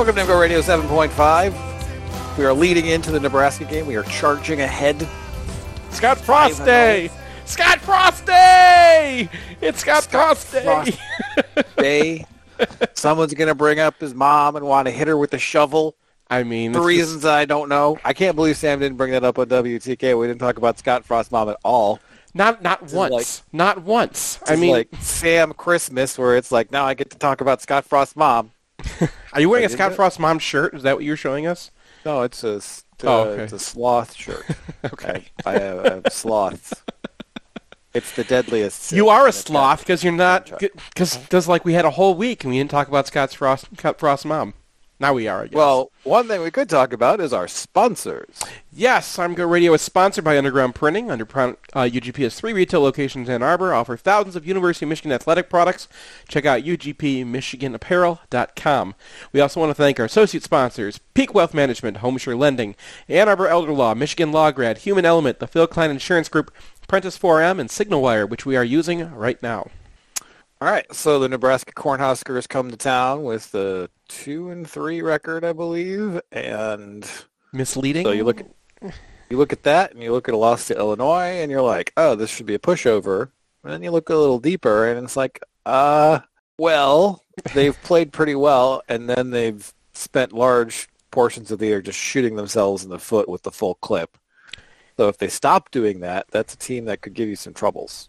Welcome to Go Radio 7.5. We are leading into the Nebraska game. We are charging ahead. Scott Frost Day! Scott Frost Day! It's Scott Frost Day! Day. Someone's going to bring up his mom and want to hit her with a shovel. I mean, for reasons I don't know. I can't believe Sam didn't bring that up on WTK. We didn't talk about Scott Frost's mom at all. Not once. Not once. I mean, like Sam Christmas, where it's like, now I get to talk about Scott Frost's mom. Are you wearing a Scott Frost mom shirt? Is that what you're showing us? No, it's a sloth shirt. Okay. I have sloths. It's the deadliest. You are a sloth because you're not, because like we had a whole week and we didn't talk about Scott Frost's mom. Now we are, I guess. Well, one thing we could talk about is our sponsors. Yes, I'm Go Radio is sponsored by Underground Printing. UGP has 3 retail locations in Ann Arbor, offer thousands of University of Michigan athletic products. Check out UGPMichiganApparel.com. We also want to thank our associate sponsors, Peak Wealth Management, HomeSure Lending, Ann Arbor Elder Law, Michigan Law Grad, Human Element, the Phil Klein Insurance Group, Prentice 4M, and SignalWire, which we are using right now. All right, so the Nebraska Cornhuskers come to town with the 2-3 record, I believe, and misleading. So you look at that, and you look at a loss to Illinois, and you're like, oh, this should be a pushover. And then you look a little deeper, and it's like, well, they've played pretty well, and then they've spent large portions of the year just shooting themselves in the foot with the full clip. So if they stop doing that, that's a team that could give you some troubles.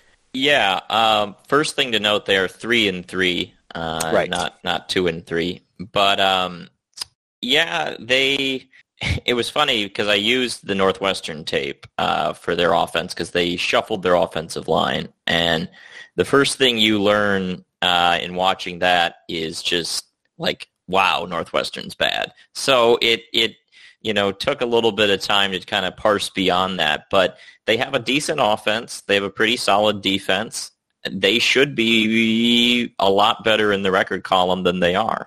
Yeah. First thing to note, they are 3-3, right. Not 2-3. But yeah, it was funny because I used the Northwestern tape for their offense because they shuffled their offensive line, and the first thing you learn in watching that is just like, wow, Northwestern's bad. So it took a little bit of time to kind of parse beyond that, but they have a decent offense. They have a pretty solid defense. They should be a lot better in the record column than they are.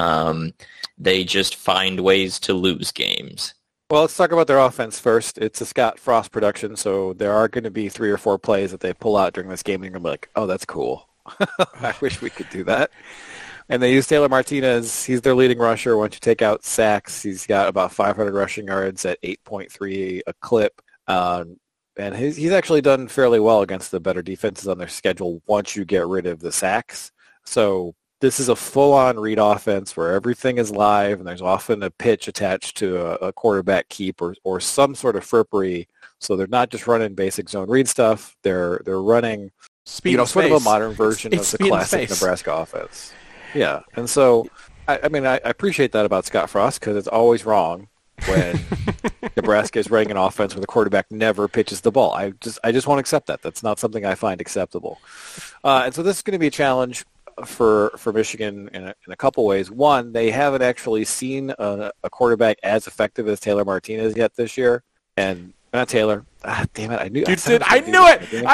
They just find ways to lose games. Well, let's talk about their offense first. It's a Scott Frost production, so there are going to be 3 or 4 plays that they pull out during this game, and you're going to be like, oh, that's cool. I wish we could do that. And they use Taylor Martinez. He's their leading rusher. Once you take out sacks, he's got about 500 rushing yards at 8.3 a clip. And he's actually done fairly well against the better defenses on their schedule once you get rid of the sacks. So this is a full-on read offense where everything is live, and there's often a pitch attached to a quarterback keep or some sort of frippery. So they're not just running basic zone read stuff. They're running sort of a modern version of the classic Nebraska offense. Yeah, and so, I appreciate that about Scott Frost because it's always wrong when Nebraska is running an offense where the quarterback never pitches the ball. I just won't accept that. That's not something I find acceptable. And so this is going to be a challenge for Michigan in a couple ways. One, they haven't actually seen a quarterback as effective as Taylor Martinez yet this year, and not Taylor. Damn it! I knew it. I knew it.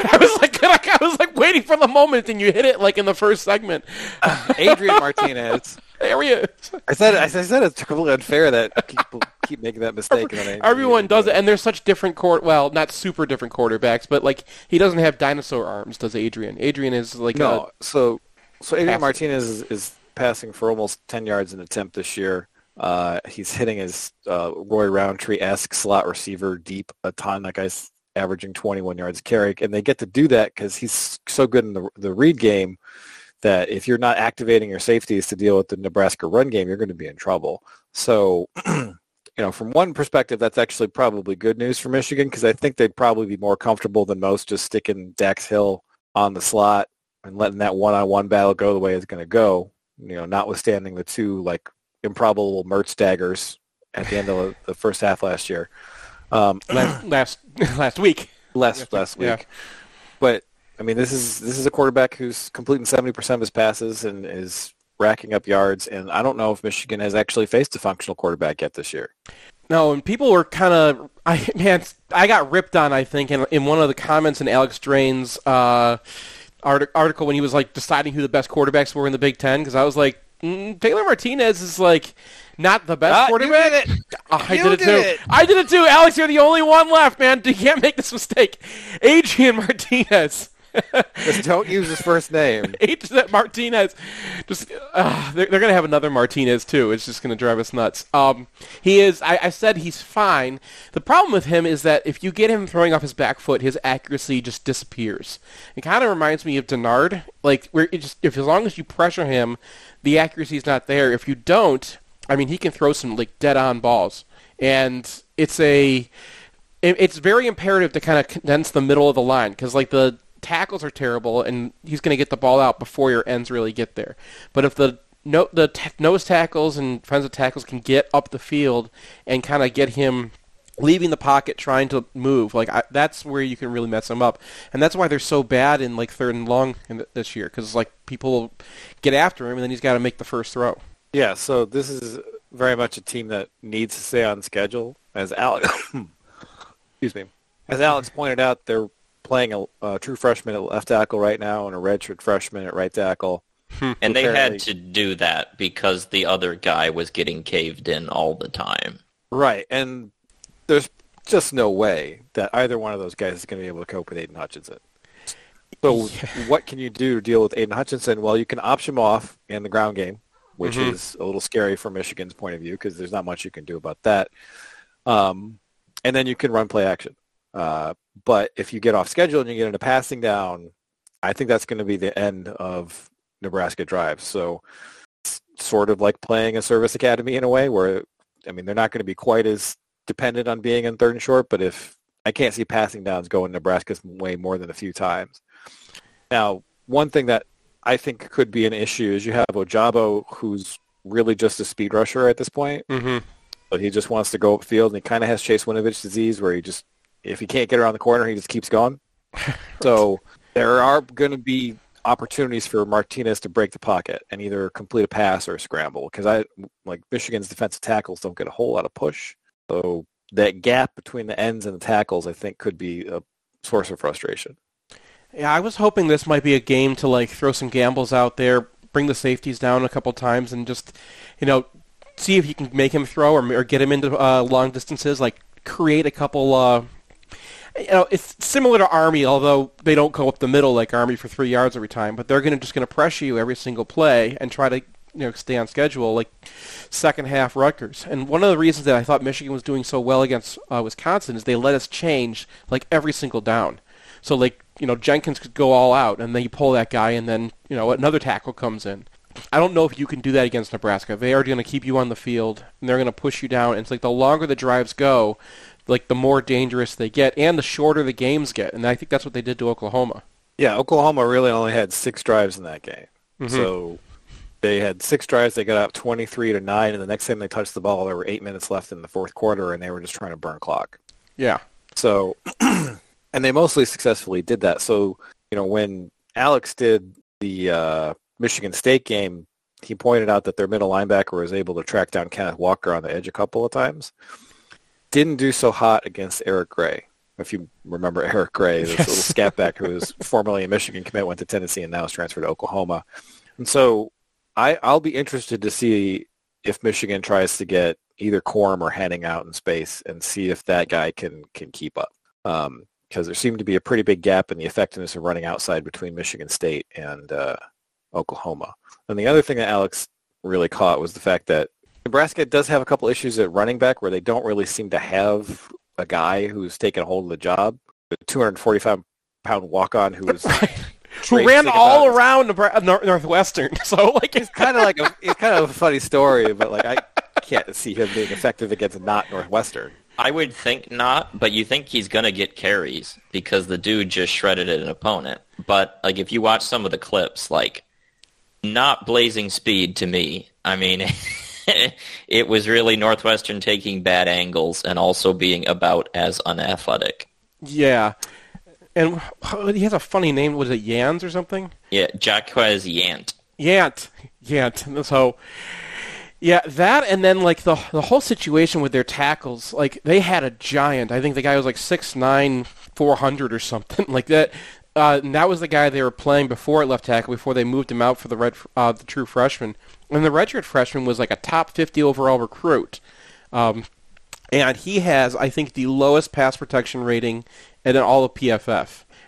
I was like waiting for the moment, and you hit it like in the first segment. Adrian Martinez. There he is. I said it's completely unfair that people keep making that mistake. Everyone does it, and they're such different not super different quarterbacks, but like he doesn't have dinosaur arms, does Adrian? Adrian is like So Adrian Martinez is passing for almost 10 yards an attempt this year. He's hitting his Roy Roundtree-esque slot receiver deep a ton. That guy's averaging 21 yards a carry, and they get to do that because he's so good in the read game that if you're not activating your safeties to deal with the Nebraska run game, you're going to be in trouble. So, from one perspective, that's actually probably good news for Michigan because I think they'd probably be more comfortable than most just sticking Dax Hill on the slot and letting that one-on-one battle go the way it's going to go, notwithstanding the 2, improbable Mertz daggers at the end of the first half last year. Last week. Last week. Yeah. But, this is a quarterback who's completing 70% of his passes and is racking up yards, and I don't know if Michigan has actually faced a functional quarterback yet this year. No, and people were kind of I got ripped on, I think, in one of the comments in Alex Drain's article when he was deciding who the best quarterbacks were in the Big Ten, because I was like, Taylor Martinez is not the best quarterback. I did it too. Alex, you're the only one left, man. You can't make this mistake. Adrian Martinez Just don't use his first name. Martinez. Just they're going to have another Martinez too. It's just going to drive us nuts. He is. I said he's fine. The problem with him is that if you get him throwing off his back foot, his accuracy just disappears. It kind of reminds me of Denard. Like where if as long as you pressure him, the accuracy is not there. If you don't, I mean, he can throw some like dead on balls, and it's very imperative to kind of condense the middle of the line because like the tackles are terrible, and he's going to get the ball out before your ends really get there. But if the nose tackles and defensive tackles can get up the field and kind of get him leaving the pocket trying to move, that's where you can really mess him up. And that's why they're so bad in like third and long this year, because like people will get after him, and then he's got to make the first throw. Yeah, so this is very much a team that needs to stay on schedule. As Alex, excuse me, as Alex pointed out, they're playing a true freshman at left tackle right now and a redshirt freshman at right tackle. And they had to do that because the other guy was getting caved in all the time. Right, and there's just no way that either one of those guys is going to be able to cope with Aiden Hutchinson. So what can you do to deal with Aiden Hutchinson? Well, you can option him off in the ground game, which is a little scary from Michigan's point of view because there's not much you can do about that. And then you can run play action. But if you get off schedule and you get into passing down, I think that's going to be the end of Nebraska drives. So it's sort of like playing a service academy in a way where, I mean, they're not going to be quite as dependent on being in third and short, but if I can't see passing downs going Nebraska's way more than a few times. Now, one thing that I think could be an issue is you have Ojabo, who's really just a speed rusher at this point. But he just wants to go upfield, and he kind of has Chase Winovich disease where if he can't get around the corner, he just keeps going. So there are going to be opportunities for Martinez to break the pocket and either complete a pass or a scramble because Michigan's defensive tackles don't get a whole lot of push. So that gap between the ends and the tackles, I think, could be a source of frustration. Yeah, I was hoping this might be a game to like throw some gambles out there, bring the safeties down a couple times, and just see if you can make him throw or get him into long distances. Like create a couple. It's similar to Army, although they don't go up the middle like Army for 3 yards every time. But they're just going to pressure you every single play and try to stay on schedule like second half Rutgers. And one of the reasons that I thought Michigan was doing so well against Wisconsin is they let us change like every single down. So Jenkins could go all out, and then you pull that guy, and then another tackle comes in. I don't know if you can do that against Nebraska. They are going to keep you on the field, and they're going to push you down. And it's like the longer the drives go, like the more dangerous they get, and the shorter the games get. And I think that's what they did to Oklahoma. Yeah, Oklahoma really only had 6 drives in that game. So they had 6 drives. They got up 23-9, and the next time they touched the ball, there were 8 minutes left in the fourth quarter, and they were just trying to burn clock. Yeah. So, and they mostly successfully did that. So, when Alex did the Michigan State game, he pointed out that their middle linebacker was able to track down Kenneth Walker on the edge a couple of times. Didn't do so hot against Eric Gray. If you remember Eric Gray, this little scat back who was formerly a Michigan commit, went to Tennessee, and now is transferred to Oklahoma. And so I'll be interested to see if Michigan tries to get either Corum or Henning out in space and see if that guy can keep up. Because there seemed to be a pretty big gap in the effectiveness of running outside between Michigan State and Oklahoma. And the other thing that Alex really caught was the fact that Nebraska does have a couple issues at running back where they don't really seem to have a guy who's taken a hold of the job. The 245-pound walk-on who was who ran all around Northwestern. So it's kind of a funny story, but I can't see him being effective against not Northwestern. I would think not, but you think he's going to get carries because the dude just shredded an opponent. But if you watch some of the clips, not blazing speed to me. I mean, it was really Northwestern taking bad angles and also being about as unathletic. Yeah. And he has a funny name. Was it Yans or something? Yeah, Jaquez Yant. Yant. So, yeah, that and then the whole situation with their tackles, they had a giant. I think the guy was 6'9", 400 or something like that. And that was the guy they were playing before at left tackle, before they moved him out for the true freshman. And the redshirt freshman was a top 50 overall recruit. And he has, I think, the lowest pass protection rating in all of PFF.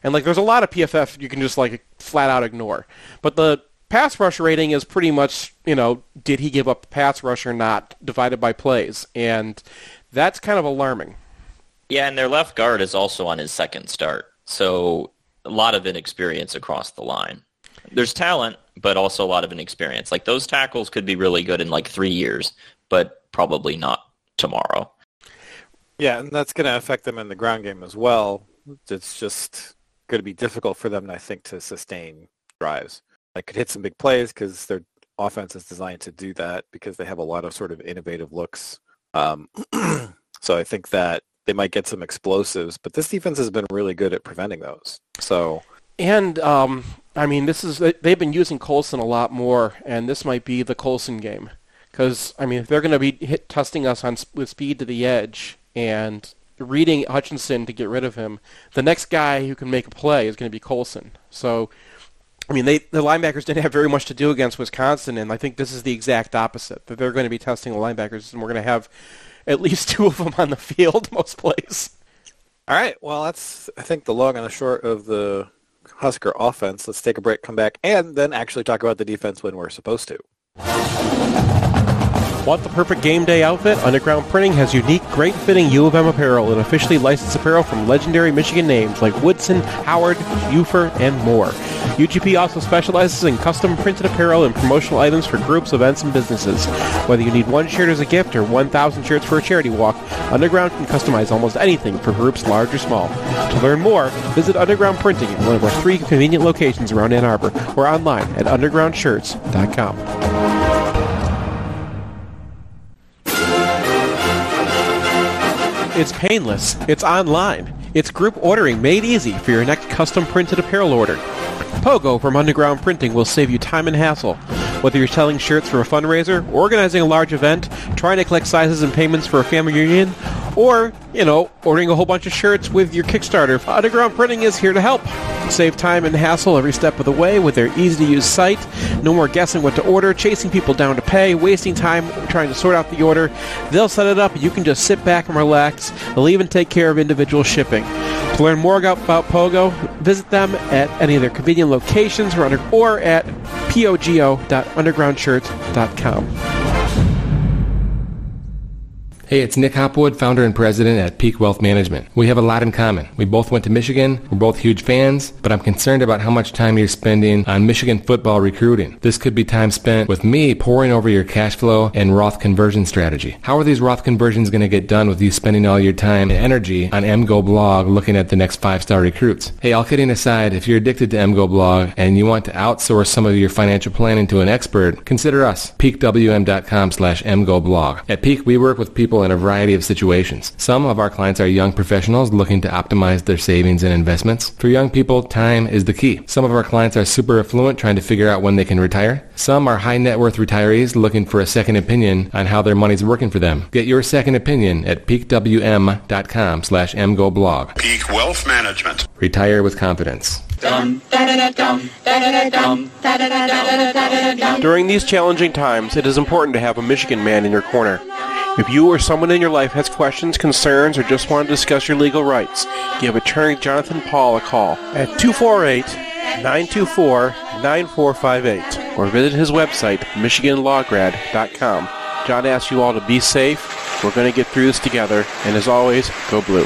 And like there's a lot of PFF you can just like flat out ignore. But the pass rush rating is pretty much, did he give up a pass rush or not, divided by plays. And that's kind of alarming. Yeah, and their left guard is also on his second start. So a lot of inexperience across the line. There's talent, but also a lot of inexperience. Like those tackles could be really good in like 3 years, but probably not tomorrow. Yeah, and that's going to affect them in the ground game as well. It's just going to be difficult for them, I think, to sustain drives. Like could hit some big plays because their offense is designed to do that because they have a lot of sort of innovative looks. So I think that they might get some explosives, but this defense has been really good at preventing those. So, and they've been using Colson a lot more, and this might be the Colson game because if they're going to be testing us with speed to the edge and reading Hutchinson to get rid of him, the next guy who can make a play is going to be Colson. So. The linebackers didn't have very much to do against Wisconsin, and I think this is the exact opposite, that they're going to be testing the linebackers, and we're going to have at least 2 of them on the field most plays. All right, well, that's, I think, the long and the short of the Husker offense. Let's take a break, come back, and then actually talk about the defense when we're supposed to. Want the perfect game day outfit? Underground Printing has unique, great-fitting U of M apparel and officially licensed apparel from legendary Michigan names like Woodson, Howard, Ufer, and more. UGP also specializes in custom printed apparel and promotional items for groups, events, and businesses. Whether you need 1 shirt as a gift or 1,000 shirts for a charity walk, Underground can customize almost anything for groups large or small. To learn more, visit Underground Printing at one of our 3 convenient locations around Ann Arbor or online at undergroundshirts.com. It's painless. It's online. It's group ordering made easy for your next custom printed apparel order. Pogo from Underground Printing will save you time and hassle. Whether you're selling shirts for a fundraiser, organizing a large event, trying to collect sizes and payments for a family reunion, or, ordering a whole bunch of shirts with your Kickstarter, Underground Printing is here to help. Save time and hassle every step of the way with their easy-to-use site. No more guessing what to order, chasing people down to pay, wasting time trying to sort out the order. They'll set it up and you can just sit back and relax. They'll even take care of individual shipping. To learn more about Pogo, visit them at any of their convenient locations or at pogo.undergroundshirts.com. Hey, it's Nick Hopwood, founder and president at Peak Wealth Management. We have a lot in common. We both went to Michigan. We're both huge fans, but I'm concerned about how much time you're spending on Michigan football recruiting. This could be time spent with me poring over your cash flow and Roth conversion strategy. How are these Roth conversions going to get done with you spending all your time and energy on MGO Blog looking at the next 5-star recruits? Hey, all kidding aside, if you're addicted to MGO Blog and you want to outsource some of your financial planning to an expert, consider us. peakwm.com/MGOblog. At Peak, we work with people in a variety of situations. Some of our clients are young professionals looking to optimize their savings and investments. For young people, time is the key. Some of our clients are super affluent trying to figure out when they can retire. Some are high net worth retirees looking for a second opinion on how their money's working for them. Get your second opinion at peakwm.com/MGOblog. Peak Wealth Management. Retire with confidence. During these challenging times, it is important to have a Michigan man in your corner. If you or someone in your life has questions, concerns, or just want to discuss your legal rights, give attorney Jonathan Paul a call at 248-924-9458 or visit his website, michiganlawgrad.com. John asks you all to be safe. We're going to get through this together, and as always, go blue.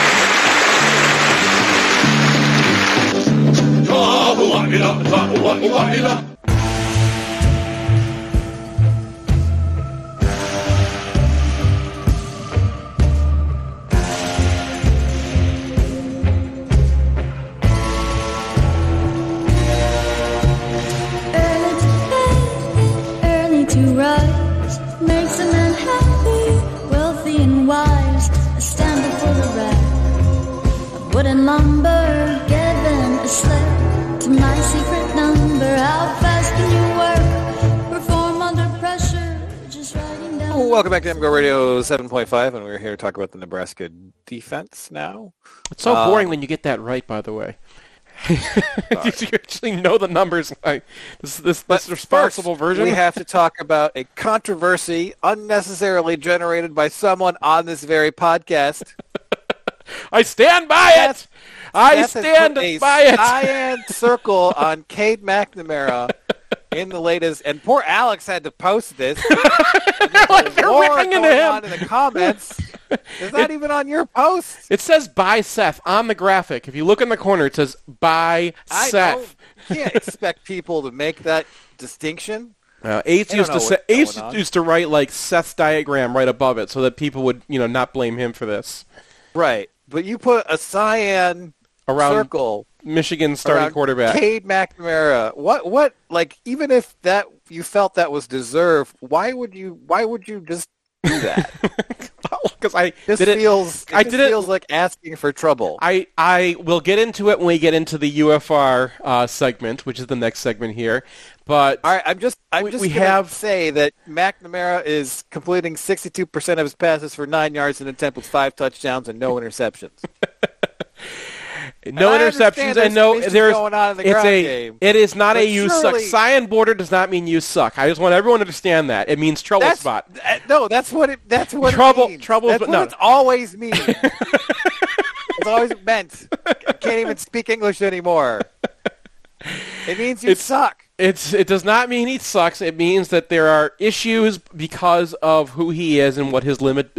To rise makes a man happy, wealthy and wise. I stand before the rack of wood and lumber, given a slip to my secret number. How fast can you work? Perform under pressure, just writing down. Welcome back to MGO Radio 7.5, and we're here to talk about the Nebraska defense now. It's so boring when you get that right, by the way. You actually know the numbers. This responsible version. We have to talk about a controversy unnecessarily generated by someone on this very podcast. I stand by it. I Seth has stand put a by it. cyan circle on Cade McNamara in the latest, and poor Alex had to post this. Like they're war ripping into going him. on in the comments. It's not even on your post. It says by Seth on the graphic. If you look in the corner, it says by I Seth. can't expect people to make that distinction. Ace They don't used to know say, what's Ace going on. used to write like Seth's diagram right above it, so that people would not blame him for this. Right. But you put a cyan Around circle Michigan's starting around quarterback. Cade McNamara. What like even if that you felt that was deserved, why would you just do that? Because I This did it. feels I it did it- feels like asking for trouble. I will get into it when we get into the UFR segment, which is the next segment here. But All right, I'm just we gonna have- say that McNamara is completing 62% of his passes for 9 yards and attempt with 5 touchdowns and no interceptions. no I interceptions understand and no there's there's going on in the it's ground a game. it is not But a you suck. surely- Cyan border does not mean you suck. I just want everyone to understand that. It means trouble spot. No, that's what it Trouble- means. trouble, That's but what no. it's always mean. It's always meant. I can't even speak English anymore. It means you suck. It does not mean he sucks. It means that there are issues because of who he is and what his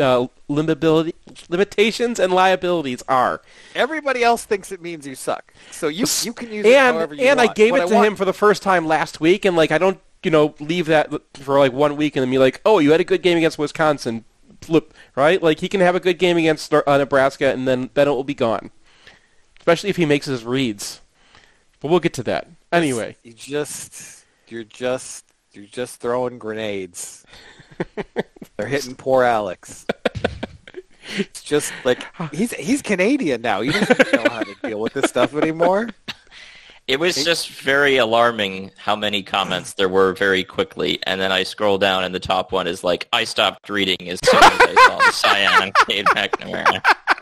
limitations and liabilities are. Everybody else thinks it means you suck. So you can use it however you And want. I gave What it to him for the first time last week, and like I don't leave that for like 1 week and then be like, oh, you had a good game against Wisconsin, flip, right? Like he can have a good game against Nebraska, and then it will be gone. Especially if he makes his reads. But we'll get to that. Anyway. You're just throwing grenades. They're hitting poor Alex. It's just like he's Canadian now. He doesn't know how to deal with this stuff anymore. It was just very alarming how many comments there were very quickly, and then I scroll down, and the top one is like, I stopped reading as soon as I saw the cyan on Cade McNamara.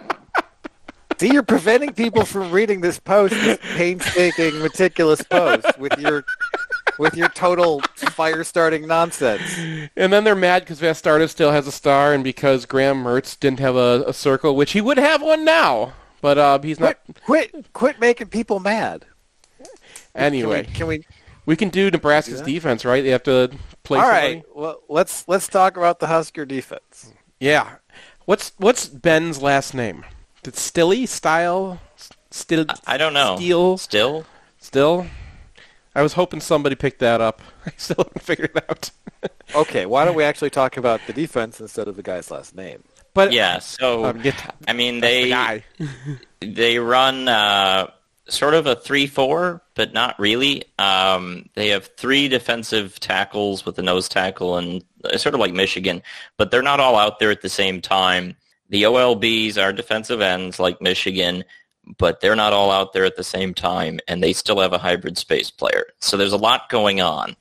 See, you're preventing people from reading this post, this painstaking, meticulous post with your total fire-starting nonsense. And then they're mad because Vastarda still has a star, and because Graham Mertz didn't have a circle, which he would have one now, but he's not. Quit making people mad. Anyway, Can we? we can do Nebraska's defense, right? They have to play. All somebody? right. Well, let's talk about the Husker defense. Yeah. What's Ben's last name? Did Stilly Style? Still? I don't know. Still? I was hoping somebody picked that up. I still haven't figured it out. Okay, why don't we actually talk about the defense instead of the guy's last name? But Yeah, so, I mean, the guy. they run sort of a 3-4, but not really. They have 3 defensive tackles with the nose tackle, and sort of like Michigan, but they're not all out there at the same time. The OLBs are defensive ends like Michigan, but they're not all out there at the same time, and they still have a hybrid space player. So there's a lot going on.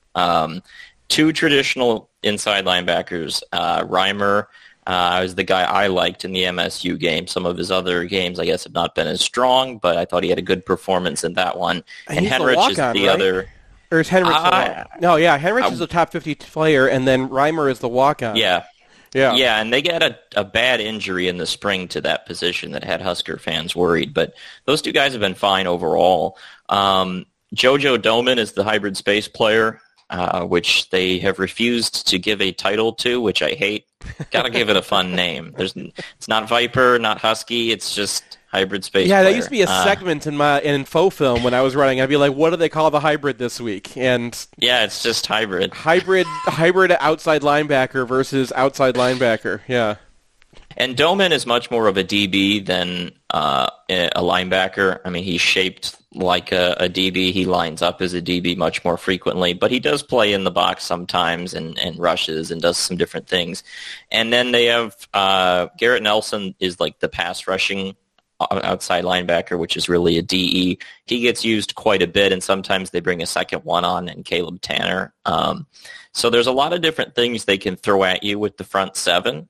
2 traditional inside linebackers. Reimer was the guy I liked in the MSU game. Some of his other games, I guess, have not been as strong, but I thought he had a good performance in that one. And he's the Henrich is walk-on, the right? other. Or is Henrich No, yeah, Henrich is the top 50 player, and then Reimer is the walk-on. Yeah. Yeah. Yeah, and they got a bad injury in the spring to that position that had Husker fans worried. But those 2 guys have been fine overall. JoJo Doman is the hybrid space player, which they have refused to give a title to, which I hate. Got to give it a fun name. It's not Viper, not Husky. It's just hybrid space Yeah, player. that used to be a segment in my faux film when I was running. I'd be like, what do they call the hybrid this week? And Yeah, it's just hybrid. hybrid outside linebacker versus outside linebacker. Yeah. And Doman is much more of a DB than a linebacker. I mean, he's shaped like a DB. He lines up as a DB much more frequently, but he does play in the box sometimes and rushes and does some different things. And then they have Garrett Nelson is like the pass rushing outside linebacker, which is really a DE. He gets used quite a bit, and sometimes they bring a second one on, and Caleb Tanner. So there's a lot of different things they can throw at you with the front 7.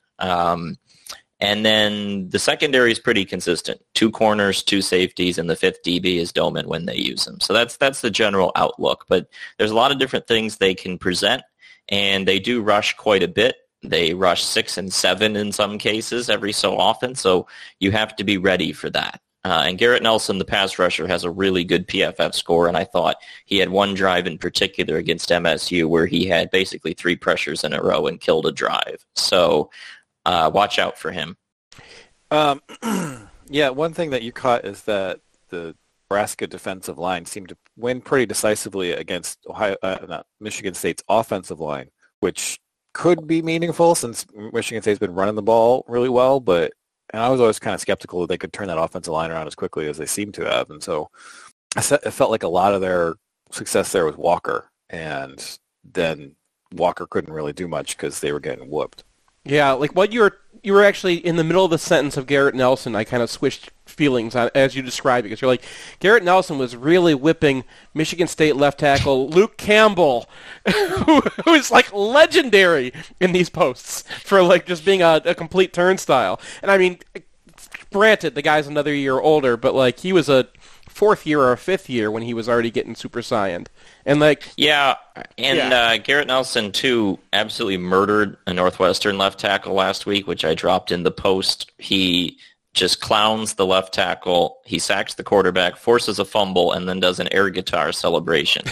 And then the secondary is pretty consistent. 2 corners, 2 safeties, and the 5th DB is Doman when they use him. So that's the general outlook. But there's a lot of different things they can present, and they do rush quite a bit. They rush 6 and 7 in some cases every so often, so you have to be ready for that. And Garrett Nelson, the pass rusher, has a really good PFF score, and I thought he had one drive in particular against MSU where he had basically 3 pressures in a row and killed a drive. So watch out for him. Yeah, one thing that you caught is that the Nebraska defensive line seemed to win pretty decisively against Michigan State's offensive line, which could be meaningful since Michigan State's been running the ball really well, and I was always kind of skeptical that they could turn that offensive line around as quickly as they seem to have. And so it felt like a lot of their success there was Walker, and then Walker couldn't really do much because they were getting whooped. Yeah, like what you were actually in the middle of the sentence of Garrett Nelson. I kind of switched feelings on, as you described it, because you're like, Garrett Nelson was really whipping Michigan State left tackle Luke Campbell, who is like legendary in these posts for like just being a complete turnstile. And I mean, granted, the guy's another year older, but like he was a 4th year or a 5th year when he was already getting super saiyaned. And like Garrett Nelson too absolutely murdered a Northwestern left tackle last week, which I dropped in the post. He just clowns the left tackle. He sacks the quarterback, forces a fumble, and then does an air guitar celebration.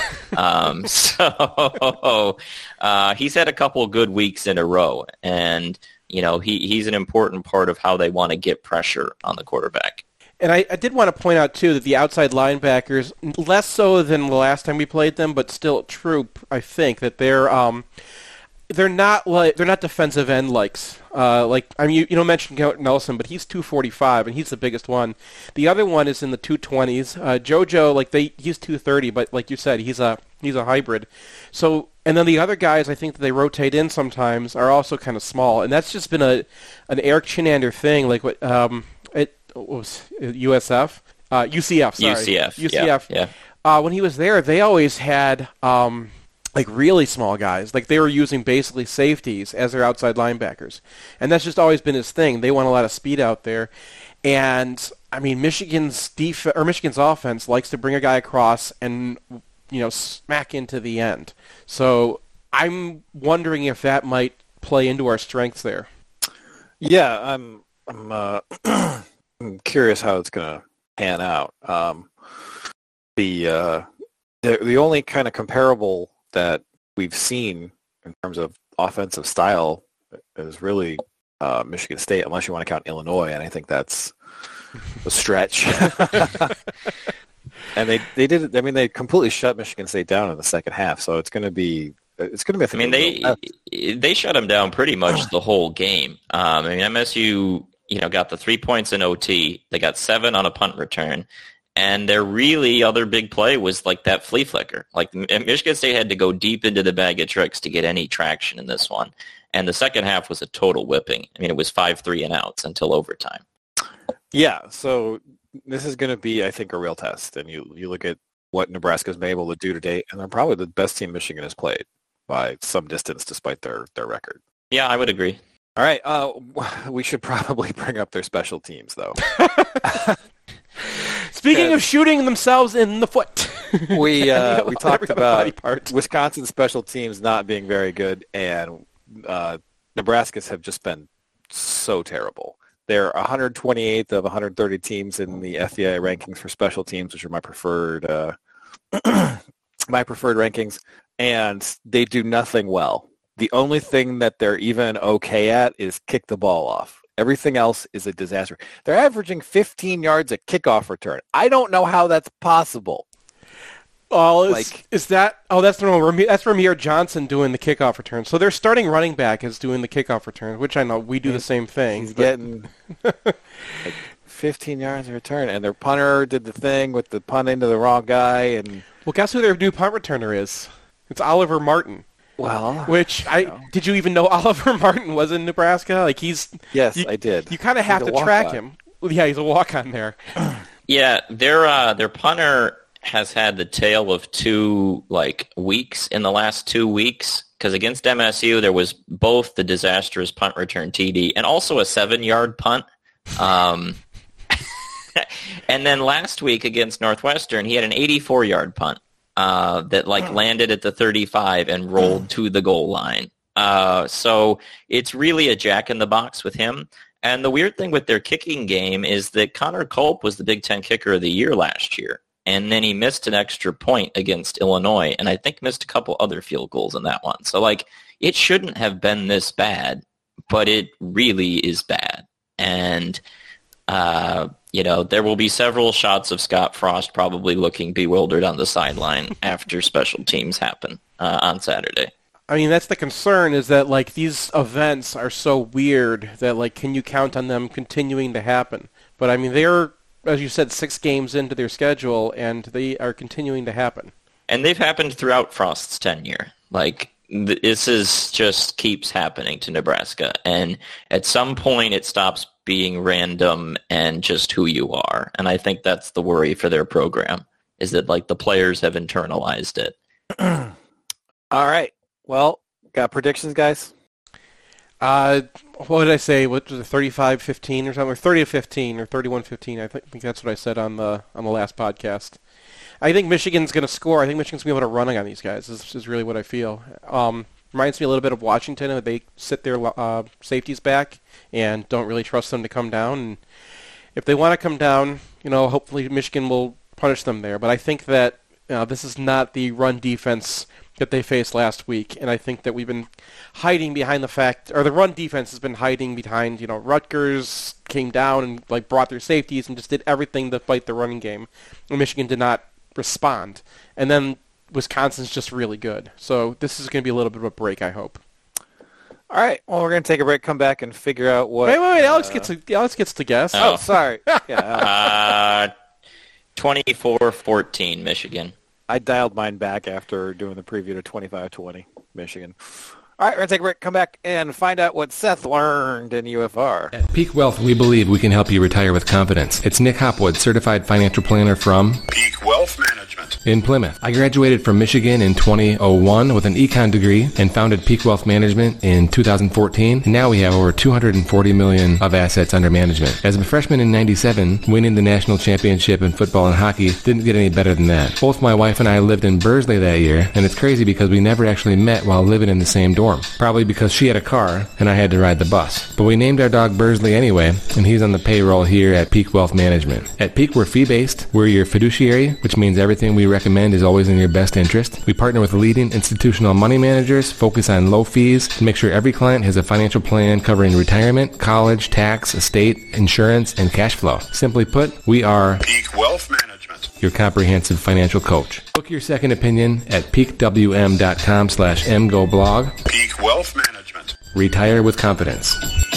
So he's had a couple of good weeks in a row, and he's an important part of how they want to get pressure on the quarterback. And I did want to point out, too, that the outside linebackers, less so than the last time we played them, but still true, I think, that they're not defensive end likes. You don't mention Garrett Nelson, but he's 245, and he's the biggest one. The other one is in the 220s. JoJo, he's 230, but like you said, he's a hybrid. So, and then the other guys, I think that they rotate in sometimes, are also kind of small, and that's just been an Eric Chinander thing. Like what was UCF. Sorry, UCF. Yeah. When he was there, they always had really small guys. Like they were using basically safeties as their outside linebackers, and that's just always been his thing. They want a lot of speed out there, and I mean Michigan's offense likes to bring a guy across and smack into the end. So I'm wondering if that might play into our strengths there. Yeah, I'm curious how it's going to pan out. The only kind of comparable that we've seen in terms of offensive style is really Michigan State, unless you want to count Illinois, and I think that's a stretch. And they did it. I mean, they completely shut Michigan State down in the second half, so it's going to be. I mean, they shut them down pretty much the whole game. MSU, got the 3 points in OT. They got 7 on a punt return. And their really other big play was like that flea flicker. Like Michigan State had to go deep into the bag of tricks to get any traction in this one. And the second half was a total whipping. I mean, it was 5-3 and outs until overtime. Yeah, so this is going to be, I think, a real test. And you look at what Nebraska's been able to do to date, and they're probably the best team Michigan has played by some distance despite their record. Yeah, I would agree. All right, we should probably bring up their special teams, though. Speaking of shooting themselves in the foot, we talked about Wisconsin special teams not being very good, and Nebraska's have just been so terrible. They're 128th of 130 teams in the FEI rankings for special teams, which are my preferred rankings, and they do nothing well. The only thing that they're even okay at is kick the ball off. Everything else is a disaster. They're averaging 15 yards at kickoff return. I don't know how that's possible. Oh, that's Ramir Johnson doing the kickoff return. So their starting running back is doing the kickoff return, which I know we do the same thing. He's getting 15 yards of return, and their punter did the thing with the punt into the wrong guy. And well, guess who their new punt returner is? It's Oliver Martin. Well, did you even know Oliver Martin was in Nebraska? Like I did. You kind of have to track him. Yeah, he's a walk-on there. Yeah, their punter has had the tale of 2 weeks in the last 2 weeks, because against MSU there was both the disastrous punt return TD and also a 7-yard punt. And then last week against Northwestern, he had an 84-yard punt that landed at the 35 and rolled to the goal line. So it's really a jack in the box with him. And the weird thing with their kicking game is that Connor Culp was the Big Ten Kicker of the Year last year. And then he missed an extra point against Illinois, and I think missed a couple other field goals in that one. So, it shouldn't have been this bad, but it really is bad. And, there will be several shots of Scott Frost probably looking bewildered on the sideline after special teams happen on Saturday. I mean, that's the concern, is that, these events are so weird that, can you count on them continuing to happen? But, I mean, they're, as you said, 6 games into their schedule, and they are continuing to happen. And they've happened throughout Frost's tenure. This is just keeps happening to Nebraska. And at some point, it stops being random and just who you are. And I think that's the worry for their program, is that, the players have internalized it. All right. Well, got predictions, guys? What did I say? What was it, 35-15 or something? Or 30-15 or 31-15? I think that's what I said on the last podcast. I think Michigan's going to score. I think Michigan's going to be able to run on these guys. This is really what I feel. Reminds me a little bit of Washington. They sit their safeties back and don't really trust them to come down. And if they want to come down, hopefully Michigan will punish them there. But I think that this is not the run defense that they faced last week, and I think that we've been hiding behind the fact, or the run defense has been hiding behind, Rutgers came down and brought their safeties and just did everything to fight the running game, and Michigan did not respond. And then Wisconsin's just really good. So this is going to be a little bit of a break, I hope. All right. Well, we're going to take a break, come back, and figure out what... Wait. Alex gets to guess. Oh, sorry. Yeah, 24-14, Michigan. I dialed mine back after doing the preview to 25-20, Michigan. All right, we're going to take a break, come back, and find out what Seth learned in UFR. At Peak Wealth, we believe we can help you retire with confidence. It's Nick Hopwood, certified financial planner from Peak Wealth Management in Plymouth. I graduated from Michigan in 2001 with an econ degree and founded Peak Wealth Management in 2014. And now we have over $240 million of assets under management. As a freshman in 97, winning the national championship in football and hockey didn't get any better than that. Both my wife and I lived in Bursley that year, and it's crazy because we never actually met while living in the same dorm. Probably because she had a car and I had to ride the bus. But we named our dog Bursley anyway, and he's on the payroll here at Peak Wealth Management. At Peak, we're fee-based. We're your fiduciary, which means everything we recommend is always in your best interest. We partner with leading institutional money managers, focus on low fees, to make sure every client has a financial plan covering retirement, college, tax, estate, insurance, and cash flow. Simply put, we are Peak Wealth Management, your comprehensive financial coach. Book your second opinion at peakwm.com/mgoblog. Peak Wealth Management. Retire with confidence.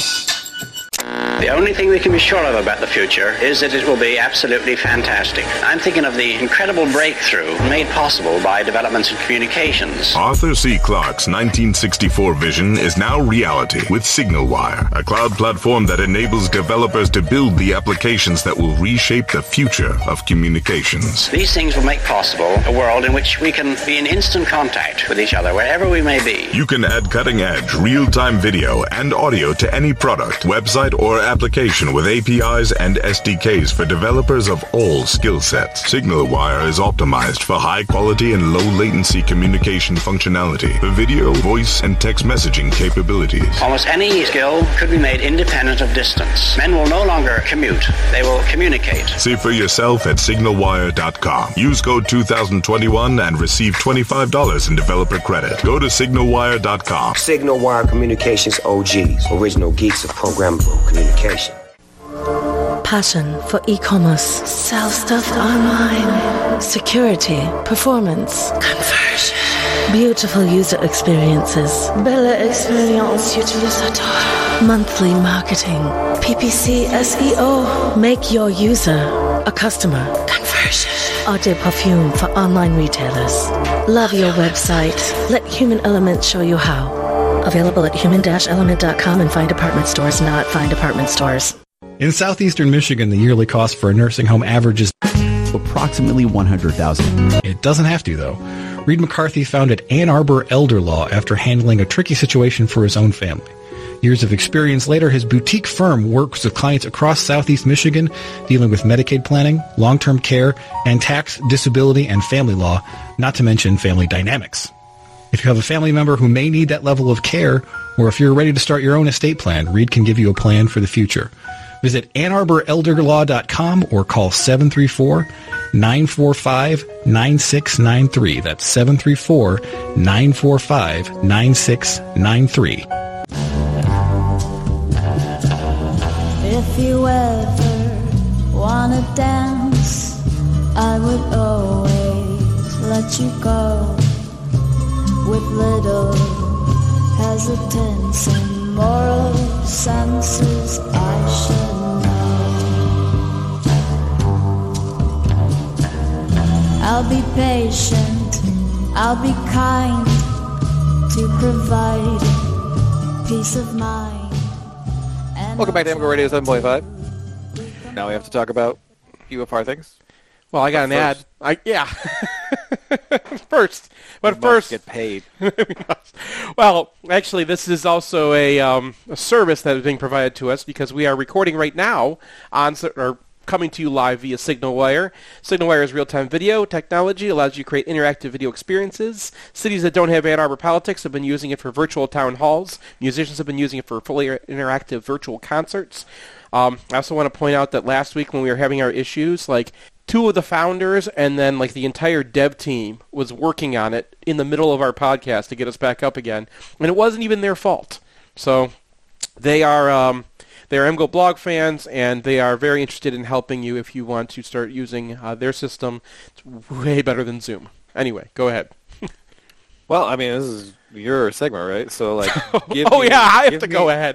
The only thing we can be sure of about the future is that it will be absolutely fantastic. I'm thinking of the incredible breakthrough made possible by developments in communications. Arthur C. Clarke's 1964 vision is now reality with SignalWire, a cloud platform that enables developers to build the applications that will reshape the future of communications. These things will make possible a world in which we can be in instant contact with each other wherever we may be. You can add cutting-edge, real-time video and audio to any product, website, or application with APIs and SDKs for developers of all skill sets. SignalWire is optimized for high-quality and low-latency communication functionality for video, voice, and text messaging capabilities. Almost any skill could be made independent of distance. Men will no longer commute. They will communicate. See for yourself at signalwire.com. Use code 2021 and receive $25 in developer credit. Go to signalwire.com. SignalWire Communications OGs, original geeks of programmable communication. Passion for e-commerce, self-stuffed online, security, performance, conversion, beautiful user experiences, belle expérience utilisateur, monthly marketing, PPC SEO, make your user a customer, conversion, eau de parfum for online retailers. Love your website. Let Human Element show you how. Available at human-element.com and fine department stores, not fine department stores. In southeastern Michigan, the yearly cost for a nursing home averages approximately $100,000. It doesn't have to, though. Reed McCarthy founded Ann Arbor Elder Law after handling a tricky situation for his own family. Years of experience later, his boutique firm works with clients across southeast Michigan, dealing with Medicaid planning, long-term care, and tax, disability, and family law, not to mention family dynamics. If you have a family member who may need that level of care, Or if you're ready to start your own estate plan, Reed can give you a plan for the future. Visit AnnArborElderLaw.com or call 734-945-9693. That's 734-945-9693. If you ever wanna dance, I would always let you go. With little hesitance and moral senses, I should know. I'll be patient, I'll be kind, to provide peace of mind. Welcome back to MGO Radio 7.5. Now we have to talk about UFR things. Well, I got an ad. First, get paid. Well, actually, this is also a service that is being provided to us because we are recording right now or coming to you live via SignalWire. SignalWire is real-time video technology, allows you to create interactive video experiences. Cities that don't have Ann Arbor politics have been using it for virtual town halls. Musicians have been using it for fully interactive virtual concerts. I also want to point out that last week when we were having our issues, like 2 of the founders and then like the entire dev team was working on it in the middle of our podcast to get us back up again, and it wasn't even their fault. So they are MGO blog fans, and they are very interested in helping you if you want to start using their system. It's way better than Zoom. Anyway, go ahead. Well, I mean, this is your segment, right? So, like, I have to go ahead.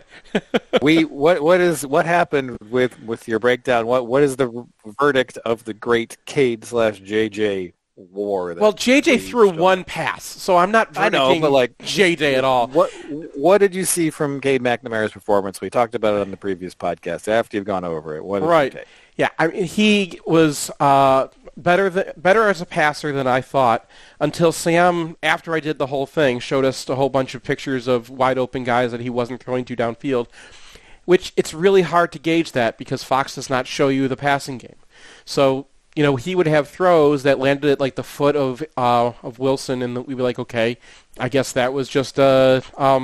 What happened with your breakdown? What is the verdict of the great Cade/JJ war? Well, JJ threw one pass, so I'm not verdicting JJ at all. What did you see from Cade McNamara's performance? We talked about it on the previous podcast. After you've gone over it, what did you take? Yeah, I mean, he was better as a passer than I thought until Sam, after I did the whole thing, showed us a whole bunch of pictures of wide open guys that he wasn't throwing to downfield, which it's really hard to gauge that because Fox does not show you the passing game. So, you know, he would have throws that landed at like the foot of Wilson, and we'd be like, okay, I guess that was just a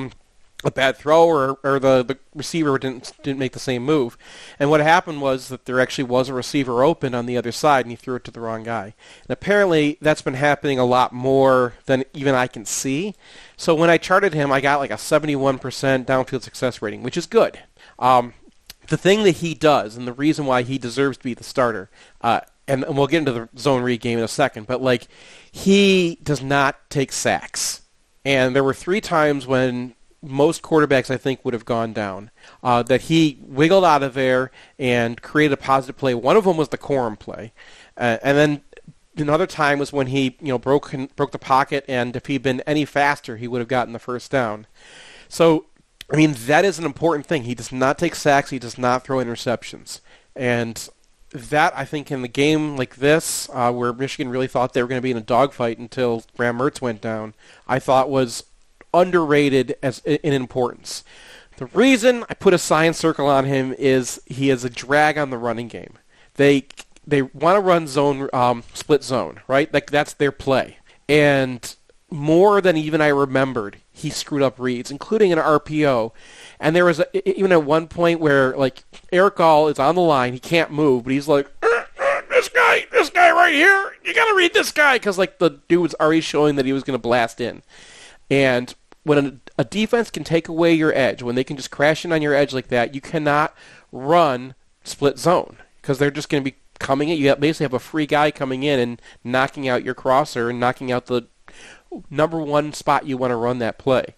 bad throw, or the receiver didn't make the same move. And what happened was that there actually was a receiver open on the other side, and he threw it to the wrong guy. And apparently that's been happening a lot more than even I can see. So when I charted him, I got like a 71% downfield success rating, which is good. The thing that he does, and the reason why he deserves to be the starter, and we'll get into the zone read game in a second, but like he does not take sacks. And there were 3 times when most quarterbacks, I think, would have gone down, that he wiggled out of there and created a positive play. One of them was the Corum play. And then another time was when he broke the pocket, and if he'd been any faster, he would have gotten the first down. So, I mean, that is an important thing. He does not take sacks. He does not throw interceptions. And that, I think, in the game like this, where Michigan really thought they were going to be in a dogfight until Graham Mertz went down, I thought was underrated as in importance. The reason I put a science circle on him is he is a drag on the running game. They want to run zone split zone, right? Like that's their play. And more than even I remembered, he screwed up reads, including an RPO. And there was even at one point where like Eric Gall is on the line, he can't move, but he's like, this guy right here, you got to read this guy, because like the dude was already showing that he was going to blast in. And when a defense can take away your edge, when they can just crash in on your edge like that, you cannot run split zone because they're just going to be coming in. You basically have a free guy coming in and knocking out your crosser and knocking out the number one spot you want to run that play.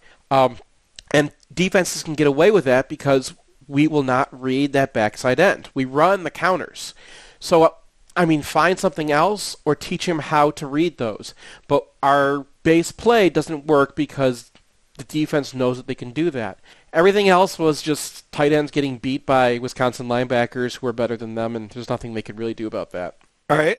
And defenses can get away with that because we will not read that backside end. We run the counters. So, I mean, find something else or teach him how to read those. But our base play doesn't work because the defense knows that they can do that. Everything else was just tight ends getting beat by Wisconsin linebackers who are better than them, and there's nothing they could really do about that. All right.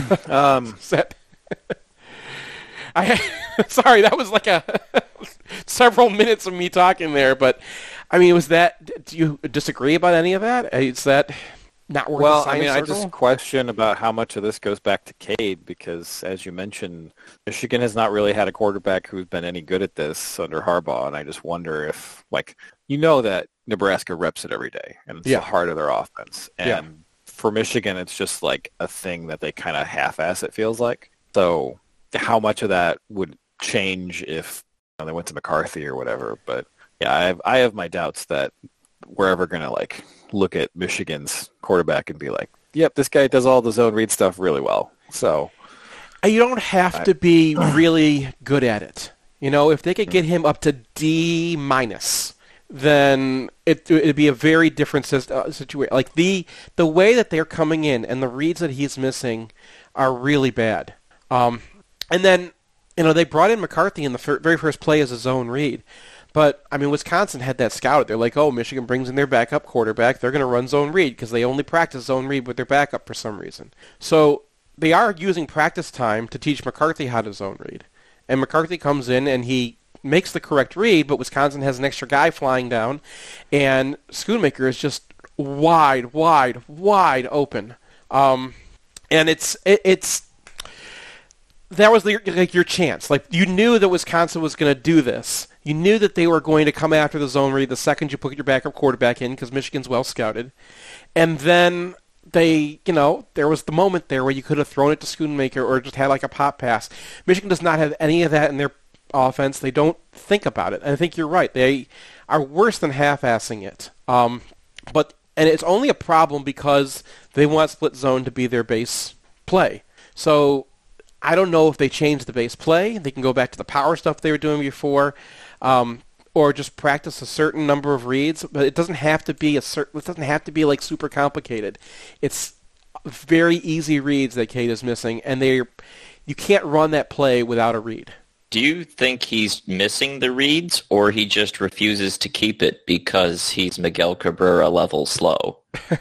Sorry, that was like several minutes of me talking there, but I mean, do you disagree about any of that? Is that not worth Well, the I mean, science I circle? just question about how much of this goes back to Cade because, as you mentioned, Michigan has not really had a quarterback who's been any good at this under Harbaugh, and I just wonder if, like, that Nebraska reps it every day, and it's the heart of their offense. And for Michigan, it's just like a thing that they kind of half-ass, it feels like. So how much of that would change if they went to McCarthy or whatever? But, yeah, I have my doubts that we're ever going to, like, look at Michigan's quarterback and be like, yep, this guy does all the zone read stuff really well. So you don't have to be really good at it. If they could get him up to D-, then it'd be a very different situation. Like the way that they're coming in and the reads that he's missing are really bad. And then, they brought in McCarthy in the very first play as a zone read. But, I mean, Wisconsin had that scouted. They're like, oh, Michigan brings in their backup quarterback. They're going to run zone read because they only practice zone read with their backup for some reason. So they are using practice time to teach McCarthy how to zone read. And McCarthy comes in and he makes the correct read, but Wisconsin has an extra guy flying down. And Schoonmaker is just wide open. And it's that was your chance. Like, you knew that Wisconsin was going to do this. You knew that they were going to come after the zone read the second you put your backup quarterback in because Michigan's well scouted. And then there was the moment there where you could have thrown it to Schoonmaker or just had like a pop pass. Michigan does not have any of that in their offense. They don't think about it. And I think you're right. They are worse than half-assing it. And it's only a problem because they want split zone to be their base play. So I don't know if they change the base play. They can go back to the power stuff they were doing before, or just practice a certain number of reads. But it doesn't have to be it doesn't have to be like super complicated. It's very easy reads that Cade is missing, and you can't run that play without a read. Do you think he's missing the reads, or he just refuses to keep it because he's Miguel Cabrera level slow?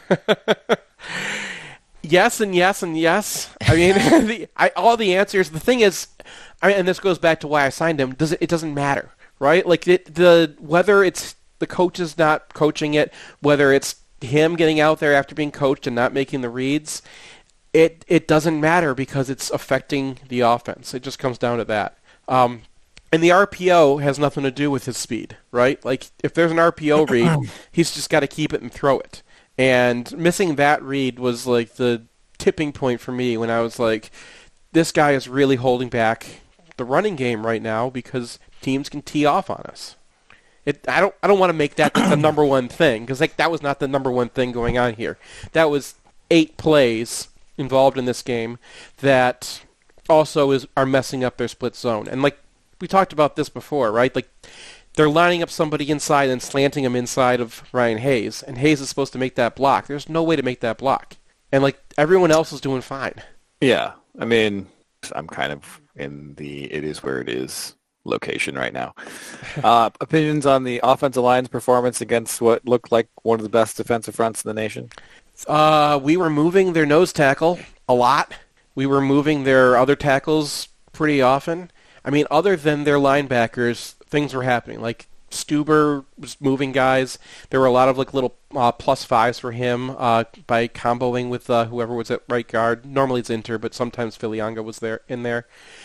Yes and yes and yes. I mean, all the answers. The thing is, and this goes back to why I signed him. It doesn't matter, right? Like whether it's the coach is not coaching it, whether it's him getting out there after being coached and not making the reads, it doesn't matter because it's affecting the offense. It just comes down to that. And the RPO has nothing to do with his speed, right? Like if there's an RPO read, he's just got to keep it and throw it. And missing that read was like the tipping point for me when I was like, this guy is really holding back the running game right now because teams can tee off on us. I don't want to make that the number one thing because like that was not the number one thing going on here. That was 8 plays involved in this game that also are messing up their split zone. And like we talked about this before, right? Like they're lining up somebody inside and slanting him inside of Ryan Hayes, and Hayes is supposed to make that block. There's no way to make that block. And, like, everyone else is doing fine. Yeah. I mean, I'm kind of in the it is where it is location right now. Opinions on the offensive line's performance against what looked like one of the best defensive fronts in the nation? We were moving their nose tackle a lot. We were moving their other tackles pretty often. I mean, other than their linebackers, things were happening. Like Stuber was moving guys. There were a lot of like little +5s for him by comboing with whoever was at right guard. Normally it's Inter, but sometimes Filianga was in there.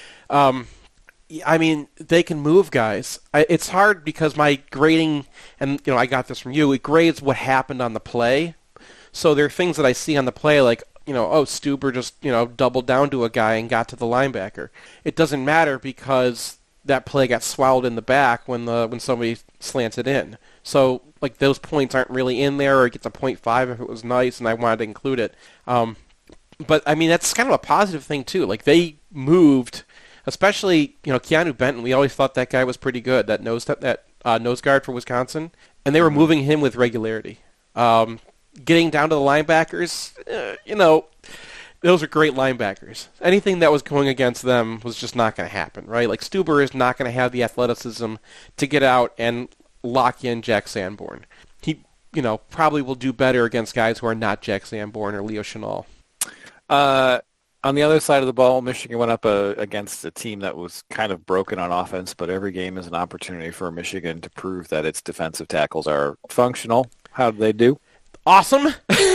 I mean, they can move guys. It's hard because my grading, and I got this from you, it grades what happened on the play. So there are things that I see on the play like, Stuber just, doubled down to a guy and got to the linebacker. It doesn't matter because that play got swallowed in the back when somebody slants it in. So, like, those points aren't really in there, or it gets a 0.5 if it was nice and I wanted to include it. But, I mean, that's kind of a positive thing, too. Like, they moved, especially, Keanu Benton. We always thought that guy was pretty good, that nose guard for Wisconsin. And they were moving him with regularity. Getting down to the linebackers, those are great linebackers. Anything that was going against them was just not going to happen, right? Like, Stuber is not going to have the athleticism to get out and lock in Jack Sanborn. He, probably will do better against guys who are not Jack Sanborn or Leo Chenal. On the other side of the ball, Michigan went up against a team that was kind of broken on offense, but every game is an opportunity for Michigan to prove that its defensive tackles are functional. How did they do? Awesome.